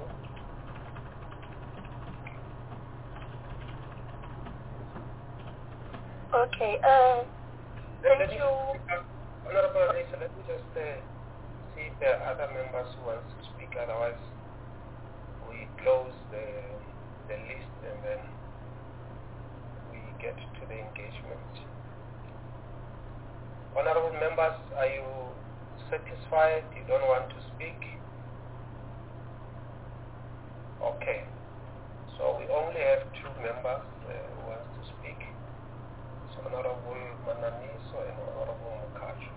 Okay, thank you. Honorable Mananiso, let me just see if there are other members who want to speak, otherwise we close the list and then we get to the engagement. Honorable members, are you satisfied? You don't want to speak? Okay. So we only have 2 members who want to speak. It's Honorable Mananiso and Honorable Mukacho.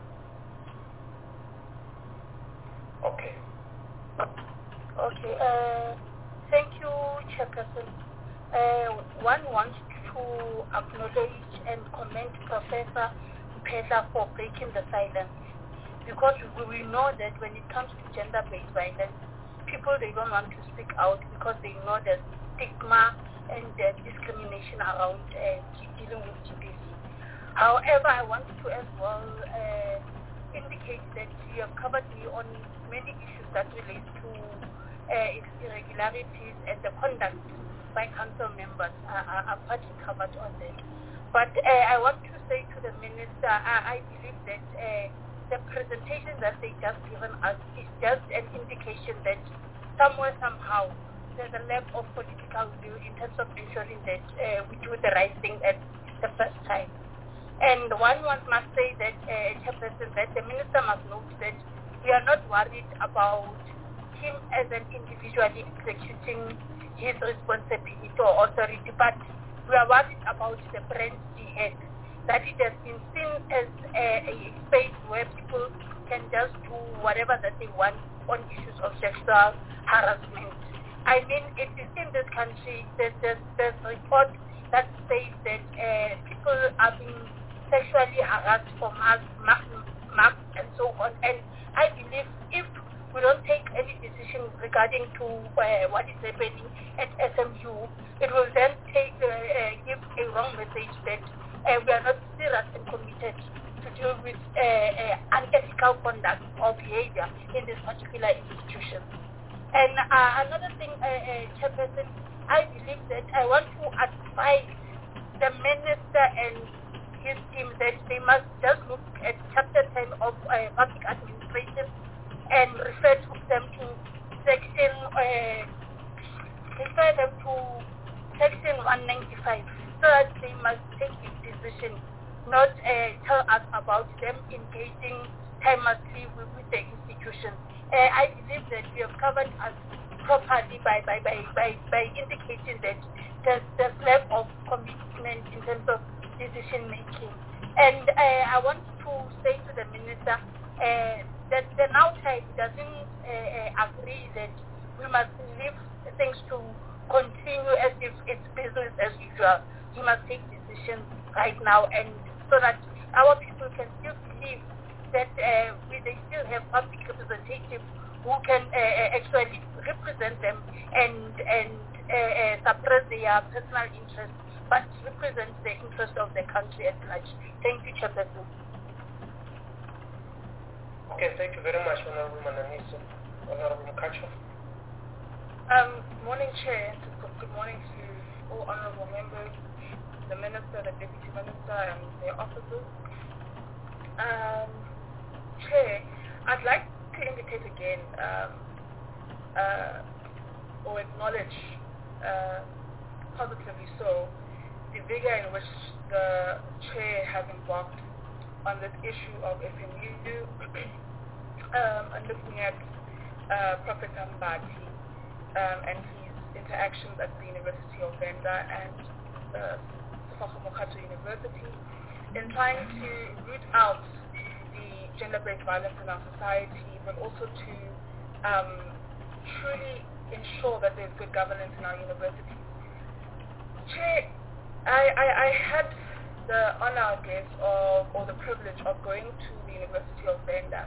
Okay. Okay, thank you, Chairperson. One wants to acknowledge and commend Professor Mpela for breaking the silence, because we know that when it comes to gender-based violence, people, they don't want to speak out because they know the stigma and the discrimination around dealing with GBV. However, I want to as well indicate that you have covered me on many issues that relate to irregularities and the conduct by council members are partly covered on that. But I want to say to the Minister, I believe that the presentation that they just given us is just an indication that somewhere, somehow, there's a lack of political will in terms of ensuring that we do the right thing at the first time. And one must say that, Chairperson, that the Minister must note that we are not worried about him as an individual executing his responsibility or authority, but we are worried about the brand he had. that it has been seen as a space where people can just do whatever that they want on issues of sexual harassment. I mean, it is in this country, there's a report that says that people are being sexually harassed for marks and so on. And I believe if we don't take any decision regarding to what is happening at SMU, it will then give a wrong message that we are not serious and committed to deal with unethical conduct or behavior in this particular institution. And another thing, Chairperson, I believe that I want to advise the minister and his team that they must just look at Chapter 10 of Public Administration and refer them to Section 195, so that they must take a decision, not tell us about them engaging timelessly with the institution. I believe that we have covered us properly by indicating that there's lack of commitment in terms of decision making. And I want to say to the minister that the now type doesn't agree that we must leave things to continue as if it's business as usual. We must take decisions right now, and so that our people can still believe that they still have public representatives who can actually represent them and suppress their personal interests, but represent the interest of the country at large. Thank you, Chairperson. Okay, thank you very much, Honorable Mananiso. Honorable Mkacho. Morning, Chair. Good morning to all honorable members, the Minister, the Deputy Minister, and their officers. Chair, I'd like to indicate again or acknowledge positively so the vigor in which the Chair has embarked on this issue of FMU and looking at Professor Mbati and his interactions at the University of Venda and Sefako Mokhato University in trying to root out the gender-based violence in our society, but also to truly ensure that there's good governance in our universities. Chair, I had the honor, I guess, or the privilege of going to the University of Venda.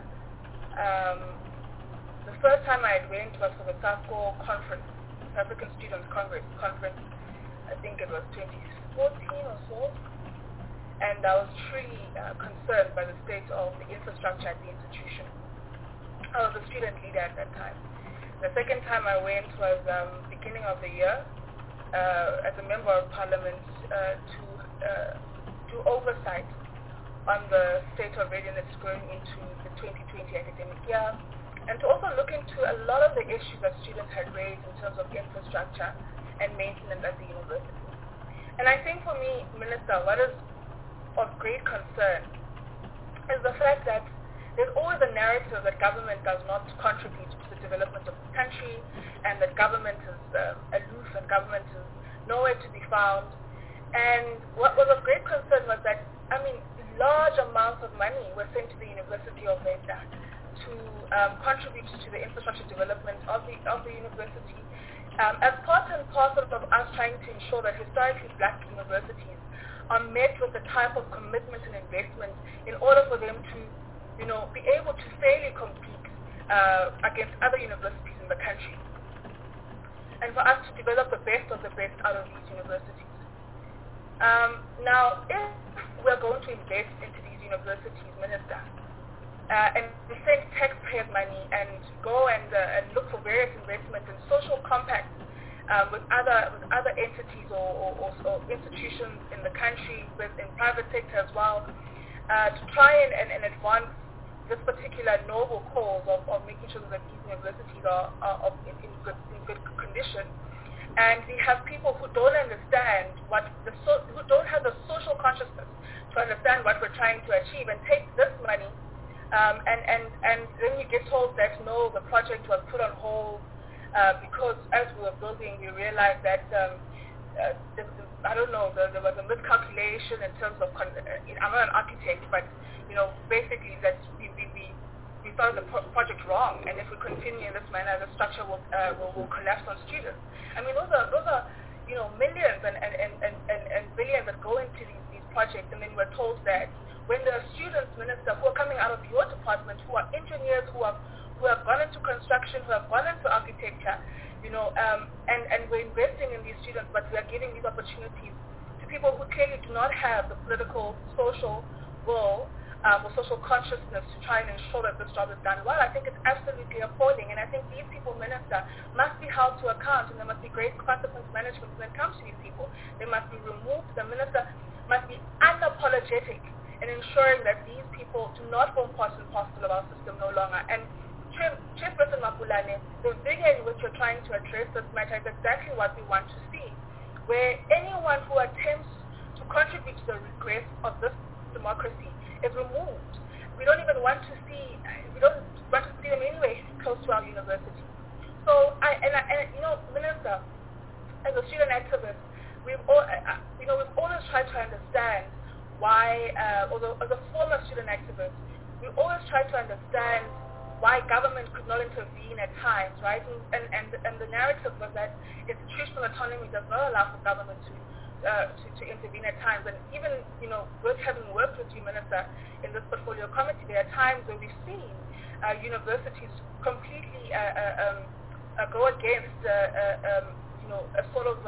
The first time I went was for the SAFCO conference, South African Students Congress conference. I think it was 2014 or so. And I was truly concerned by the state of the infrastructure at the institution. I was a student leader at that time. The second time I went was beginning of the year as a member of parliament to do oversight on the state of readiness going into the 2020 academic year, and to also look into a lot of the issues that students had raised in terms of infrastructure and maintenance at the university. And I think for me, Minister, what is of great concern is the fact that there's always a narrative that government does not contribute to the development of the country, and that government is aloof and government is nowhere to be found. And what was of great concern was that, large amounts of money were sent to the University of Venda to contribute to the infrastructure development of the university, as part and parcel of us trying to ensure that historically black universities are met with the type of commitment and investment in order for them to, be able to fairly compete against other universities in the country, and for us to develop the best of the best out of these universities. Now, if we're going to invest into these universities, Minister, and we send taxpayers' money and go and look for various investments and social compacts with other entities or institutions in the country, in private sector as well, to try and advance this particular noble cause of making sure that these universities are in good condition. And we have people who don't understand who don't have the social consciousness to understand what we're trying to achieve, and take this money and then you get told that no, the project was put on hold because as we were building, we realized that I don't know, there was a miscalculation in terms of, I'm not an architect, but, basically that we started the project wrong, and if we continue in this manner, the structure will collapse on students. I mean, those are millions and billions that go into these projects, and then we're told that when there are students, Minister, who are coming out of your department, who are engineers, who have gone into construction, who have gone into architecture, and we're investing in these students, but we are giving these opportunities to people who clearly do not have the political, social will or social consciousness to try and ensure that this job is done well. I think it's absolutely appalling, and I think these people, Minister, must be held to account, and there must be great consequence management when it comes to these people. They must be removed. The Minister must be unapologetic in ensuring that these people do not form part and parcel of our system no longer. And Chairperson Mapulane, the vigor in which you're trying to address this matter is exactly what we want to see, where anyone who attempts to contribute to the regress of this democracy is removed. We don't want to see them anyway close to our university. So, Minister, as a student activist, we've always tried to understand why, as a former student activist, we always tried to understand why government could not intervene at times, right? And the narrative was that institutional autonomy does not allow for government to intervene at times. And even, with having worked with you, Minister, in this portfolio committee, there are times where we've seen universities completely go against, a sort of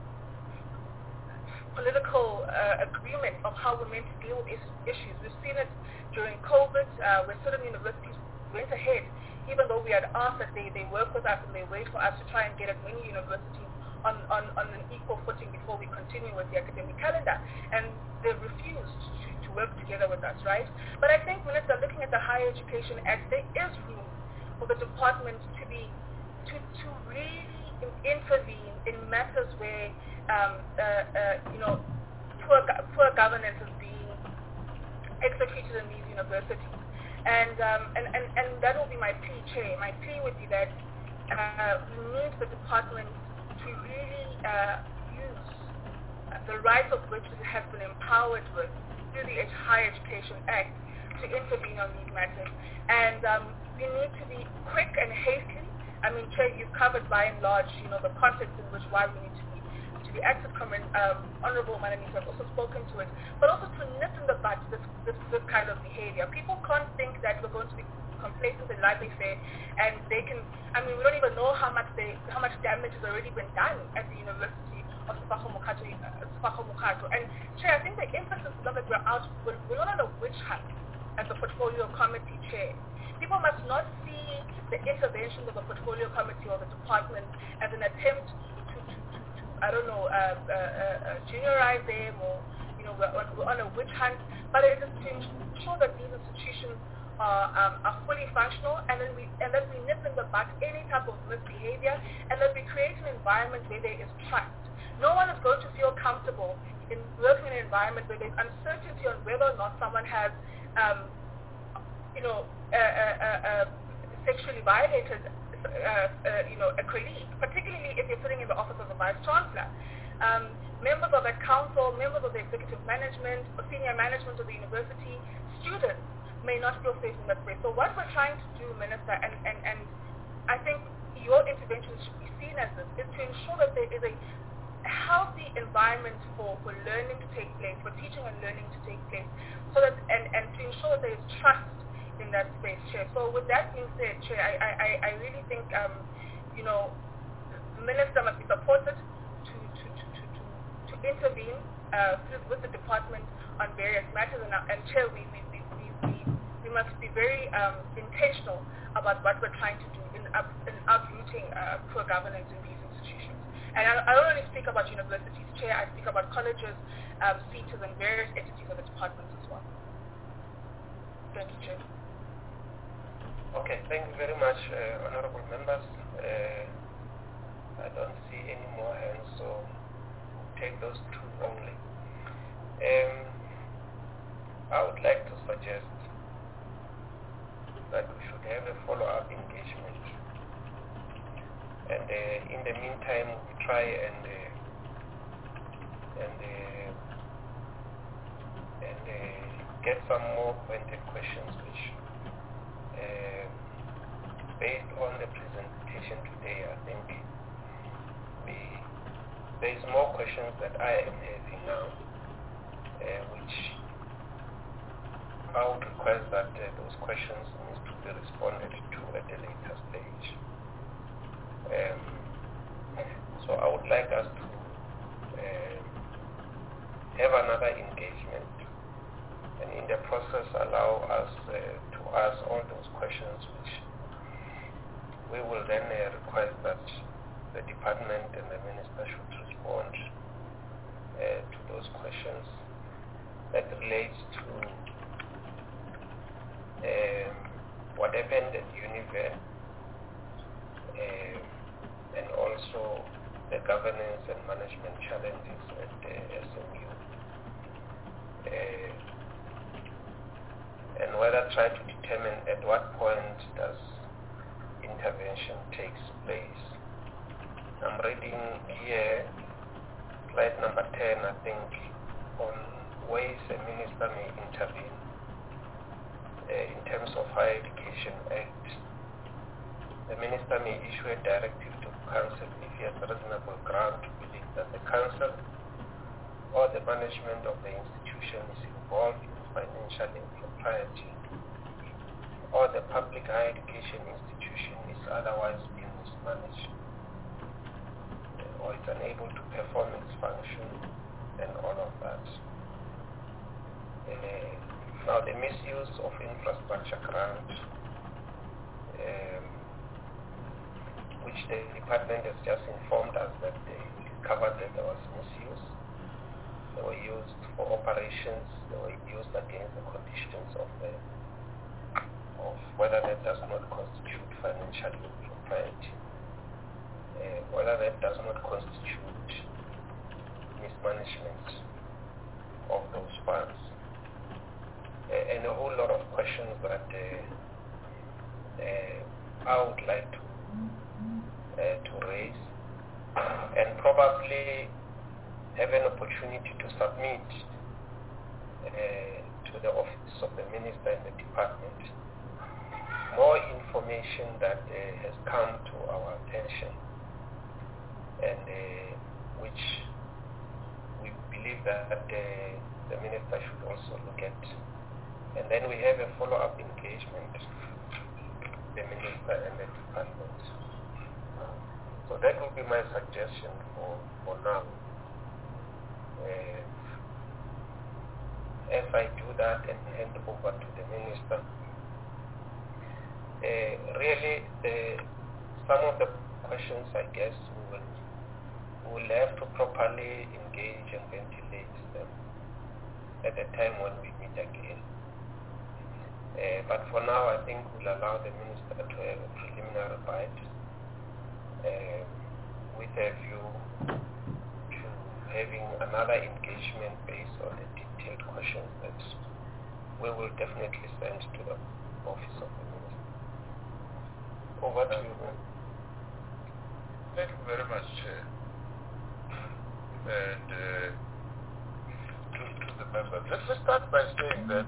political agreement of how we're meant to deal with issues. We've seen it during COVID, where certain universities went ahead, even though we had asked that they work with us and they wait for us to try and get as many universities on an equal footing before we continue with the academic calendar, and they refused to work together with us, right? But I think, Minister, looking at the Higher Education Act, there is room for the department to really intervene in matters where poor governance is being executed in these universities. And that will be my plea, Chair. My plea would be that we need the department to really use the rights of which it has been empowered with through the Higher Education Act to intervene on these matters. And we need to be quick and hasty. I mean, Chair, you've covered by and large, the context in which why we need to be active. Honorable Mananisa has also spoken to it, but also to nip in the bud this kind of behavior. People can't think that we're going to be complacent in laissez-faire, and they can. I mean, we don't even know how much damage has already been done at the University of Sefako Mokgato. And Chair, I think the emphasis is not that we're not on a witch hunt as a portfolio committee, Chair. People must not see the interventions of a portfolio committee or the department as an attempt to juniorize them, or we're on a witch hunt, but it is to ensure that these institutions are fully functional, and that we nip in the bud any type of misbehavior, and that we create an environment where there is trust. No one is going to feel comfortable in working in an environment where there's uncertainty on whether or not someone has sexually violated a colleague, particularly if you're sitting in the office of the Vice Chancellor. Members of that council, members of the executive management, or senior management of the university, students may not feel safe in that space. So what we're trying to do, Minister, and I think your intervention should be seen as this, is to ensure that there is a healthy environment for learning to take place, for teaching and learning to take place, so that and to ensure that there is trust in that space, Chair. So with that being said, Chair, I really think the Minister must be supported to intervene with the department on various matters, and Chair, we must be very intentional about what we're trying to do in uprooting poor governance in these institutions. And I don't only speak about universities, Chair, I speak about colleges, CETAs, and various entities of the departments as well. Thank you, Chair. Okay, thank you very much, honorable members. I don't see any more hands, so we'll take those two only. I would like to suggest that we should have a follow-up engagement, and in the meantime we try and and get some more pointed questions which, based on the presentation today, I think there is more questions that I am having now, which I would request that those questions need to be responded to at a later stage. So I would like us to have another engagement, and in the process allow us to ask all those questions which we will then request that the department and the minister should respond to those questions that relates to what happened at Univer, and also the governance and management challenges at SMU, and whether try to determine at what point does intervention takes place. I'm reading here slide number 10, I think, on ways a minister may intervene in terms of Higher Education Act. The minister may issue a directive to council if he has reasonable ground to believe that the council or the management of the institution is involved in financial impropriety, or the public higher education institution is otherwise being mismanaged, or is unable to perform its function, and all of that. Now the misuse of infrastructure grant, which the department has just informed us that they discovered that there was misuse. They were used for operations, they were used against the conditions of whether that does not constitute financial impropriety, whether that does not constitute mismanagement of those funds, and a whole lot of questions that I would like to raise, and probably have an opportunity to submit to the office of the minister and the department more information that has come to our attention, and which we believe that the minister should also look at, and then we have a follow-up engagement with the minister and the department. So that will be my suggestion for now. If I do that and hand over to the minister, really some of the questions, I guess, we will have to properly engage and ventilate them at the time when we meet again. But for now, I think we'll allow the minister to have a preliminary bite with a view to having another engagement based on the detailed questions that we will definitely send to the office of the minister. Over to you. Thank you very much, Chair. And to the members, let's start by saying that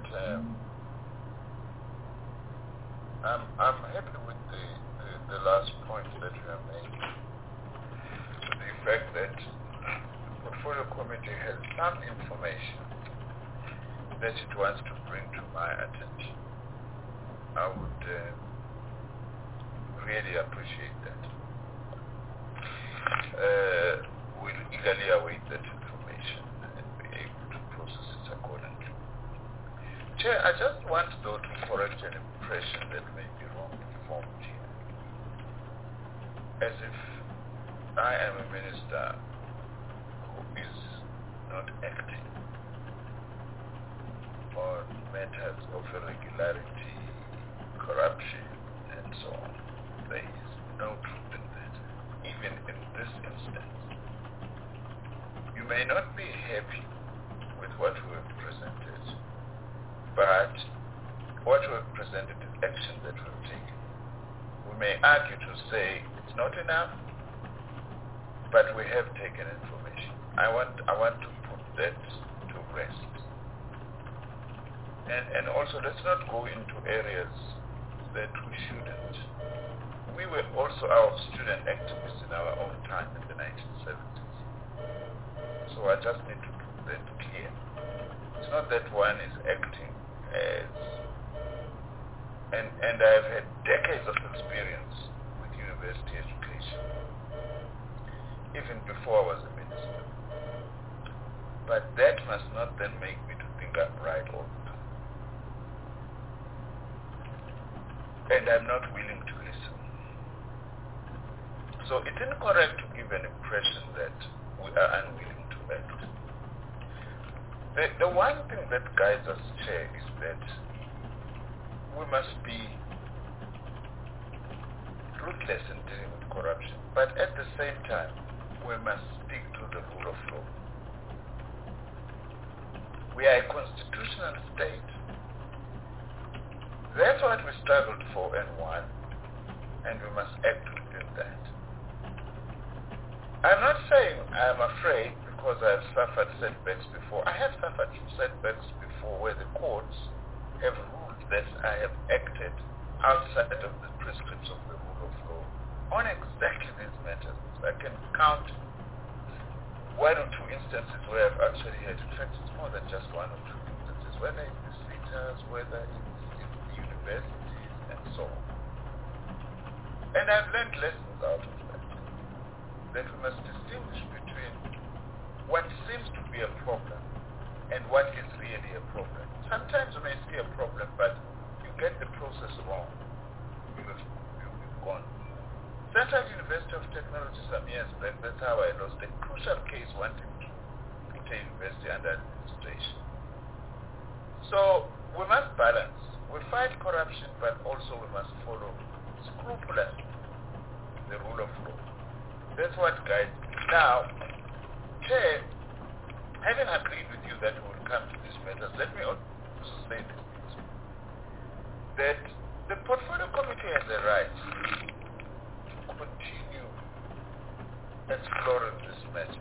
I'm happy with the last point that you have made. The fact that the Portfolio Committee has some information that it wants to bring to my attention. I would really appreciate that. We'll eagerly await that information and be able to process it accordingly. Chair, I just want though to correct an impression that may be wrongly formed here. As if I am a minister who is not acting on matters of irregularity, corruption, and so on. There is no truth in that. Even in this instance, you may not be happy with what we have presented, but what we have presented is action that we have taken. We may argue to say it's not enough, but we have taken information. I want to put that to rest. And also, let's not go into areas that we shouldn't. We were also our student activists in our own time in the 1970s. So I just need to put that clear. It's not that one is acting as, and I've had decades of experience with university education, even before I was a minister. But that must not then make me to think I'm right all the time. And I'm not willing to listen. So it's incorrect to give an impression that we are unwilling to act. The one thing that guides us, Chair, is that we must be ruthless in dealing with corruption, but at the same time, we must stick to the rule of law. We are a constitutional state. That's what we struggled for and won, and we must act within that. I'm not saying I'm afraid because I've suffered setbacks before. I have suffered setbacks before where the courts have ruled that I have acted outside of the prescriptions of the rule of law on exactly these matters. I can count one or two instances where I've actually had, in fact it's more than just one or two instances, whether it's the cities, whether it's in the universities and so on. And I've learned lessons out of that we must distinguish between what seems to be a problem and what is really a problem. Sometimes you may see a problem, but you get the process wrong. You've gone. Central University of Technology some years back, that's how I lost a crucial case wanting to put a university under administration. So we must balance. We fight corruption, but also we must follow scrupulously the rule of law. That's what guides me. Now, Chair, having agreed with you that we will come to these matters, let me also say this, that the Portfolio Committee has a right to continue exploring this matter.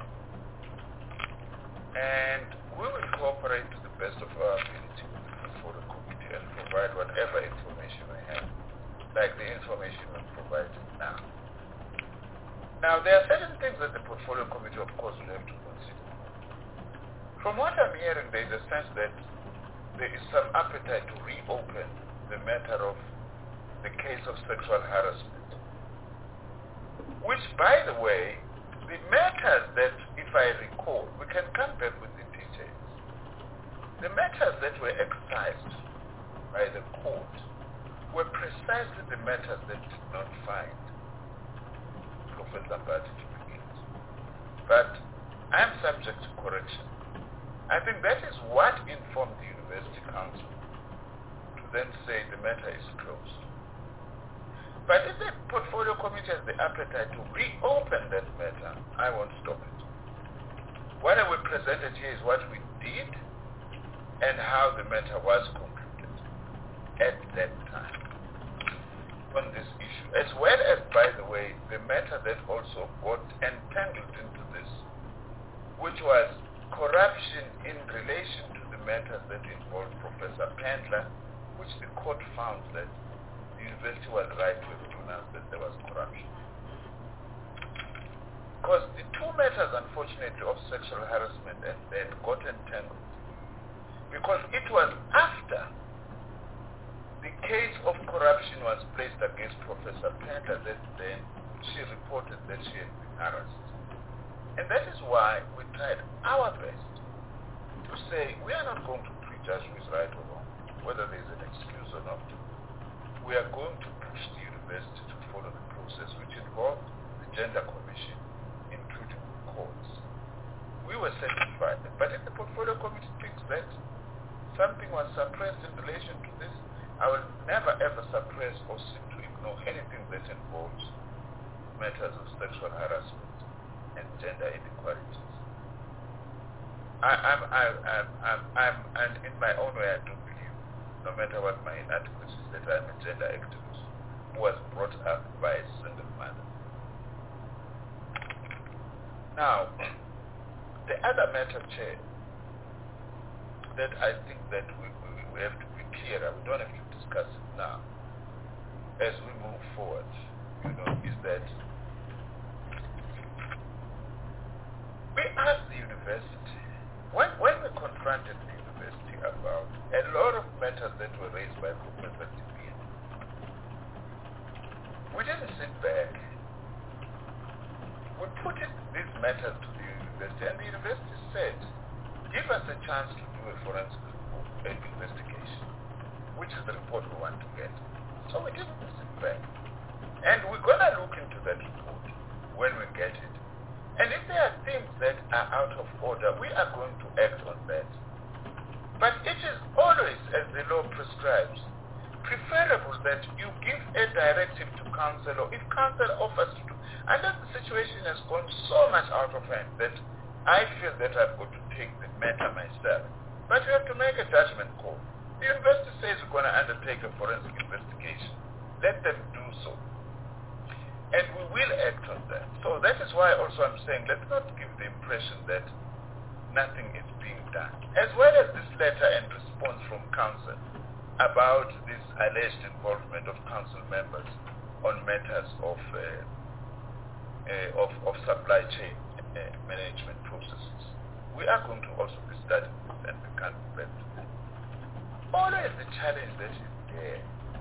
And we will cooperate to the best of our ability with the Portfolio Committee and provide whatever information we have, like the information we're providing now. Now, there are certain things that the Portfolio Committee, of course, will have to consider. From what I'm hearing, there is a sense that there is some appetite to reopen the matter of the case of sexual harassment. Which, by the way, the matters that, if I recall, we can come back with the details. The matters that were excised by the court were precisely the matters that did not find Professor Mbati to be guilty. But I am subject to correction. I think that is what informed the University Council to then say the matter is closed. But if the Portfolio Committee has the appetite to reopen that matter, I won't stop it. What I will present here is what we did and how the matter was concluded at that time on this issue, as well as, by the way, the matter that also got entangled into this, which was corruption in relation to the matters that involved Professor Pendler, which the court found that the university was right to pronounce that there was corruption. Because the two matters, unfortunately, of sexual harassment and then got entangled. Because it was after the case of corruption was placed against Professor Pendler that then she reported that she had been harassed. And that is why we tried our best to say we are not going to prejudge who is right or wrong, whether there is an excuse or not. We are going to push the university to follow the process which involved the Gender Commission, including courts. We were satisfied. But if the Portfolio Committee thinks that something was suppressed in relation to this, I will never ever suppress or seek to ignore anything that involves matters of sexual harassment and gender inequalities. And in my own way, I do believe, no matter what my inadequacies, that I'm a gender activist who was brought up by a single mother. Now, the other matter, Chair, that I think that we have to be clearer. We don't have to discuss it now. As we move forward, is that we asked the university, when we confronted the university about a lot of matters that were raised by Professor Tipian, we didn't sit back. We put these matters to the university, and the university said, give us a chance to do a forensic investigation, which is the report we want to get. So we didn't sit back. And we're going to look into that report when we get it. And if there are things that are out of order, we are going to act on that. But it is always, as the law prescribes, preferable that you give a directive to council, or if council offers to do, unless the situation has gone so much out of hand that I feel that I've got to take the matter myself. But you have to make a judgment call. The university says we're going to undertake a forensic investigation. Let them do so. And we will act on that. So that is why also I'm saying let's not give the impression that nothing is being done. As well as this letter and response from council about this alleged involvement of council members on matters of supply chain management processes. We are going to also be studying this and we can't be back to that. Always the challenge that is there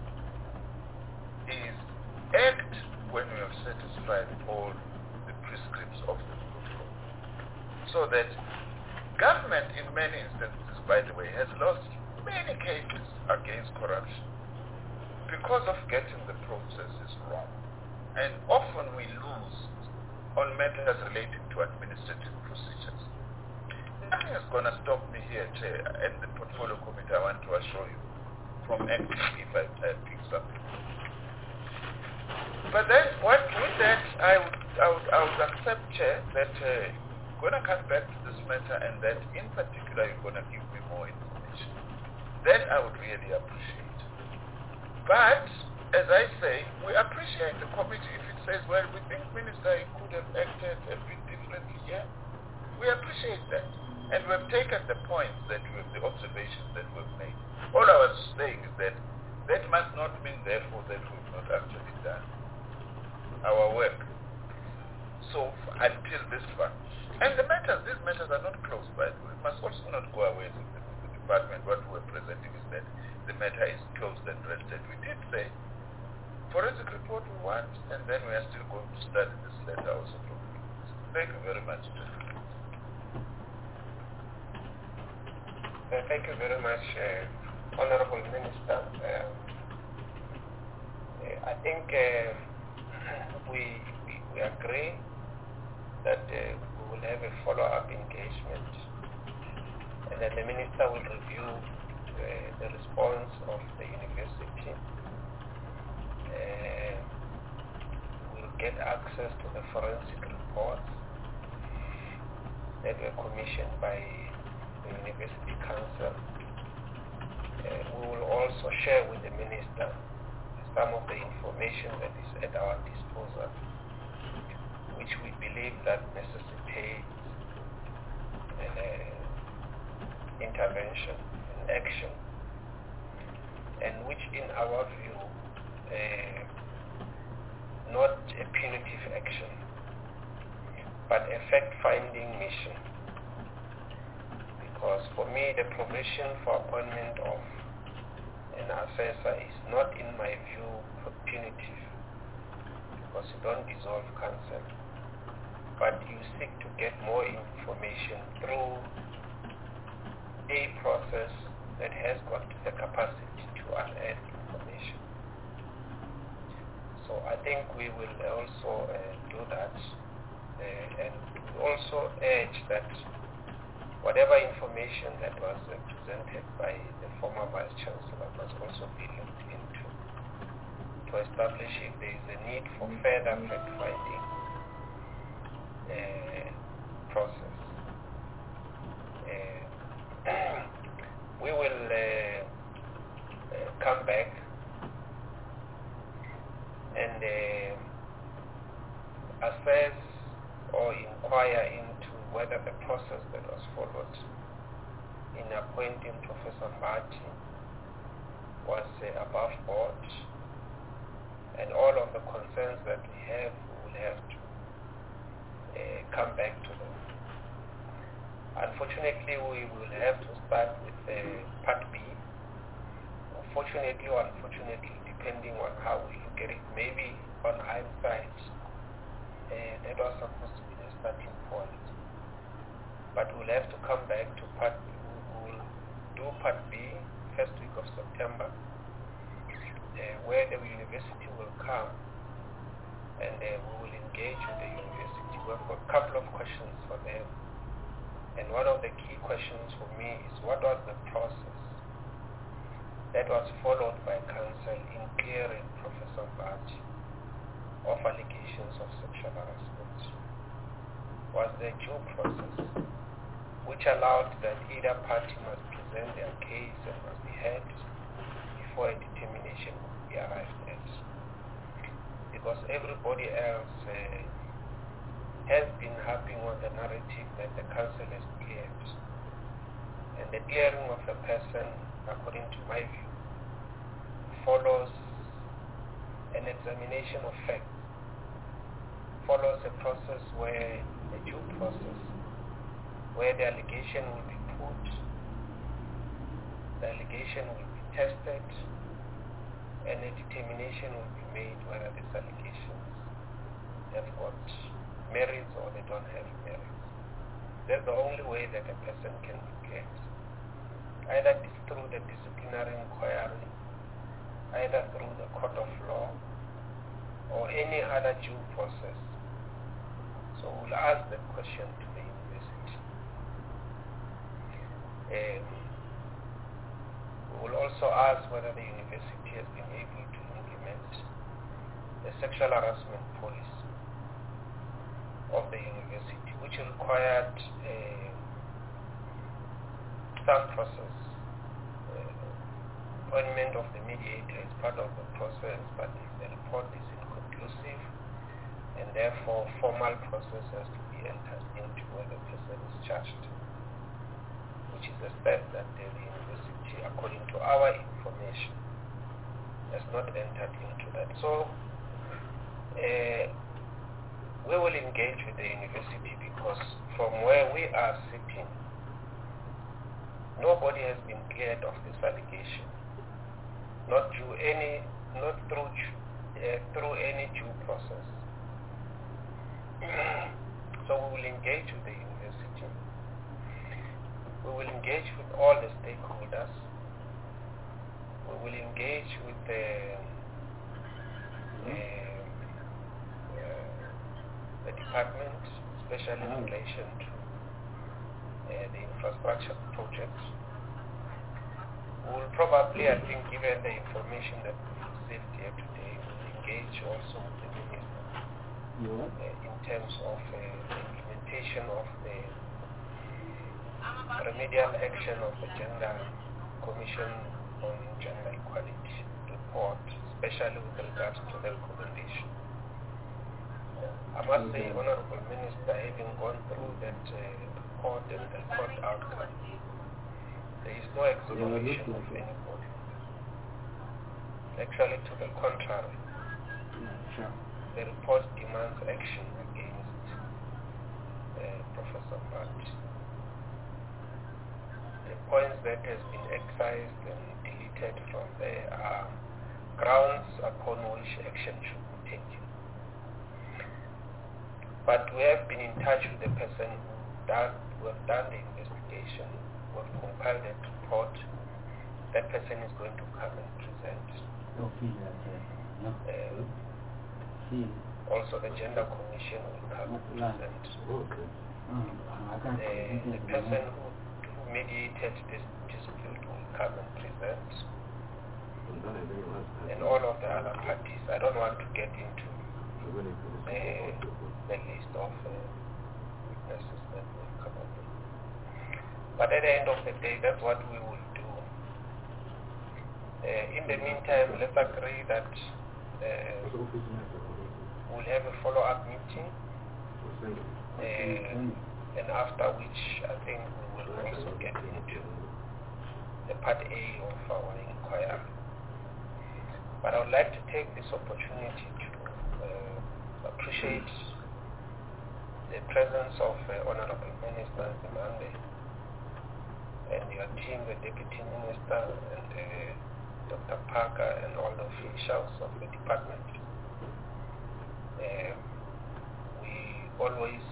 is act when we have satisfied all the prescripts of the rule of law. So that government in many instances, by the way, has lost many cases against corruption because of getting the processes wrong. And often we lose on matters relating to administrative procedures. Nothing is going to stop me here, Chair, and the portfolio committee. I want to assure you from acting if I pick something. But then, with that, I would accept, Chair, that you're going to come back to this matter, and that in particular you're going to give me more information. Then I would really appreciate. But as I say, we appreciate the committee if it says, well, we think Minister could have acted a bit differently. Yeah, we appreciate that. And we have taken the points that we have, the observations that we've made. All I was saying is that that must not mean, therefore, that we've not actually done our work. So, until this far. And these matters are not closed, by the way. We must also not go away with the department. What we're presenting is that the matter is closed and rested. We did say, forensic report we want, and then we are still going to study this letter also from the university. Thank you very much, Chair. Thank you very much, Honorable Minister. I think we agree that we will have a follow-up engagement, and then the Minister will review the response of the university. We'll get access to the forensic reports that were commissioned by the University Council. We will also share with the Minister some of the information that is at our disposal, which we believe that necessitates intervention and action, and which in our view not a punitive action, but a fact-finding mission. Because for me, the provision for appointment of an assessor is not, in my view, punitive, because you don't dissolve council, but you seek to get more information through a process that has got the capacity to unearth information. So I think we will also do that, and also urge that whatever information that was presented by the former Vice Chancellor must also be looked into to establish if there is a need for further fact-finding process. We will come back and assess or inquire into whether the process that was followed in appointing Professor Mbati was above board, and all of the concerns that we have, we will have to come back to them. Unfortunately, we will have to start with Part B. Fortunately or unfortunately, depending on how we look at it, maybe on hindsight, that was supposed to be the starting point. But we'll have to come back to Part B. We will do Part B first week of September, where the university will come and we will engage with the university. We've got a couple of questions for them. And one of the key questions for me is, what was the process that was followed by council in clearing Professor Mbati of allegations of sexual harassment? Was there due process which allowed that either party must present their case and must be heard before a determination would be arrived at? Because everybody else has been harping on the narrative that the council has cleared. And the clearing of a person, according to my view, follows an examination of facts, follows a process where a due process, where the allegation will be put, the allegation will be tested, and a determination will be made whether these allegations have got merits or they don't have merits. That's the only way that a person can be cleared. Either through the disciplinary inquiry, either through the court of law, or any other due process. So we'll ask that question to the university. We will also ask whether the university has been able to implement the sexual harassment policy of the university, which required some process. Appointment of the mediator is part of the process, but if the report is inconclusive, and therefore formal process has to be entered into where the person is charged, which is a step that the university, according to our information, has not entered into that. So we will engage with the university, because from where we are sitting, nobody has been cleared of this allegation, not through any due process. So we will engage with the university. We will engage with all the stakeholders. We will engage with the department, especially in relation to the infrastructure project. We will probably, I think, given the information that we've received here today, we'll engage also with the minister in terms of the implementation of the remedial action of the Gender Commission on Gender Equality report, especially with regards to the recommendation. I must say, Honorable Minister, having gone through that report and the court outcome, there is no exoneration of anybody. Actually, to the contrary, the report demands action against Professor Mbati. The points that has been excised and deleted from there are grounds upon which action should be taken. But we have been in touch with the person who have done the investigation, who have compiled that report. That person is going to come and present. Also the Gender Commission will come and present. The person who mediated this dispute will come and present. And all of the other parties. I don't want to get into the list of witnesses that will come up. But at the end of the day, that's what we will do. In the meantime, let's agree that we'll have a follow-up meeting and after which I think we will also get into the part A of our inquiry. But I would like to take this opportunity to appreciate the presence of Honorable Minister Zimande and your team, the Deputy Minister and Dr. Parker and all the officials of the department. We always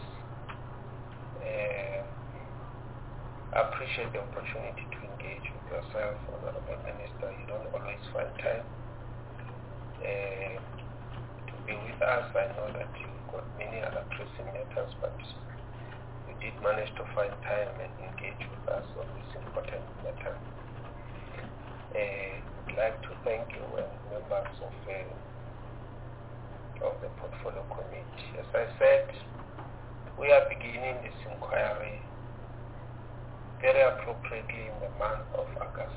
appreciate the opportunity to engage with yourself, Honorable Minister. You don't always find time to be with us. I know that you've got many other pressing matters, but you did manage to find time and engage with us on this important matter. I'd like to thank you and members of the Portfolio Committee. As I said, we are beginning this inquiry very appropriately in the month of August.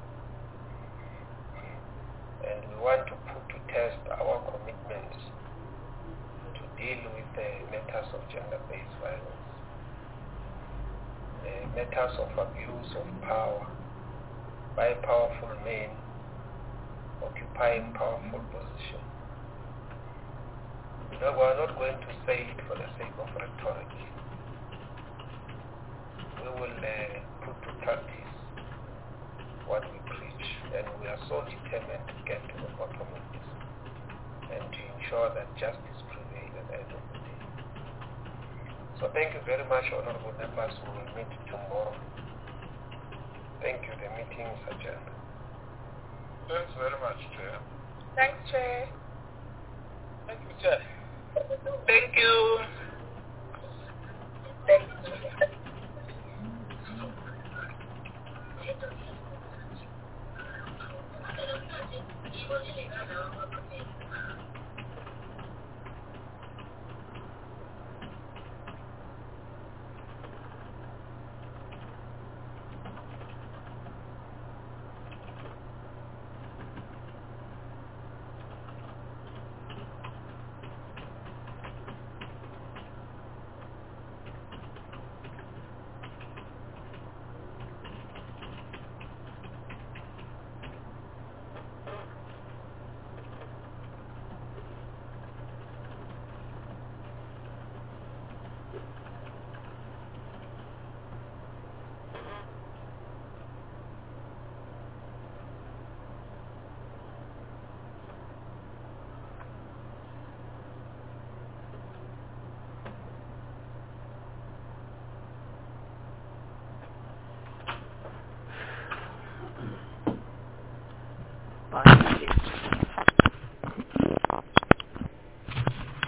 And we want to put to test our commitments to deal with the matters of gender-based violence, matters of abuse of power by powerful men occupying powerful positions. No, we are not going to say it for the sake of rhetoric. We will put to practice what we preach, and we are so determined to get to the bottom of this and to ensure that justice prevails at the end of the day. So thank you very much, honorable members. We will meet tomorrow. Thank you. The meeting is adjourned. Thanks very much, Chair. Thanks, Chair. Thank you, sir. Thank you.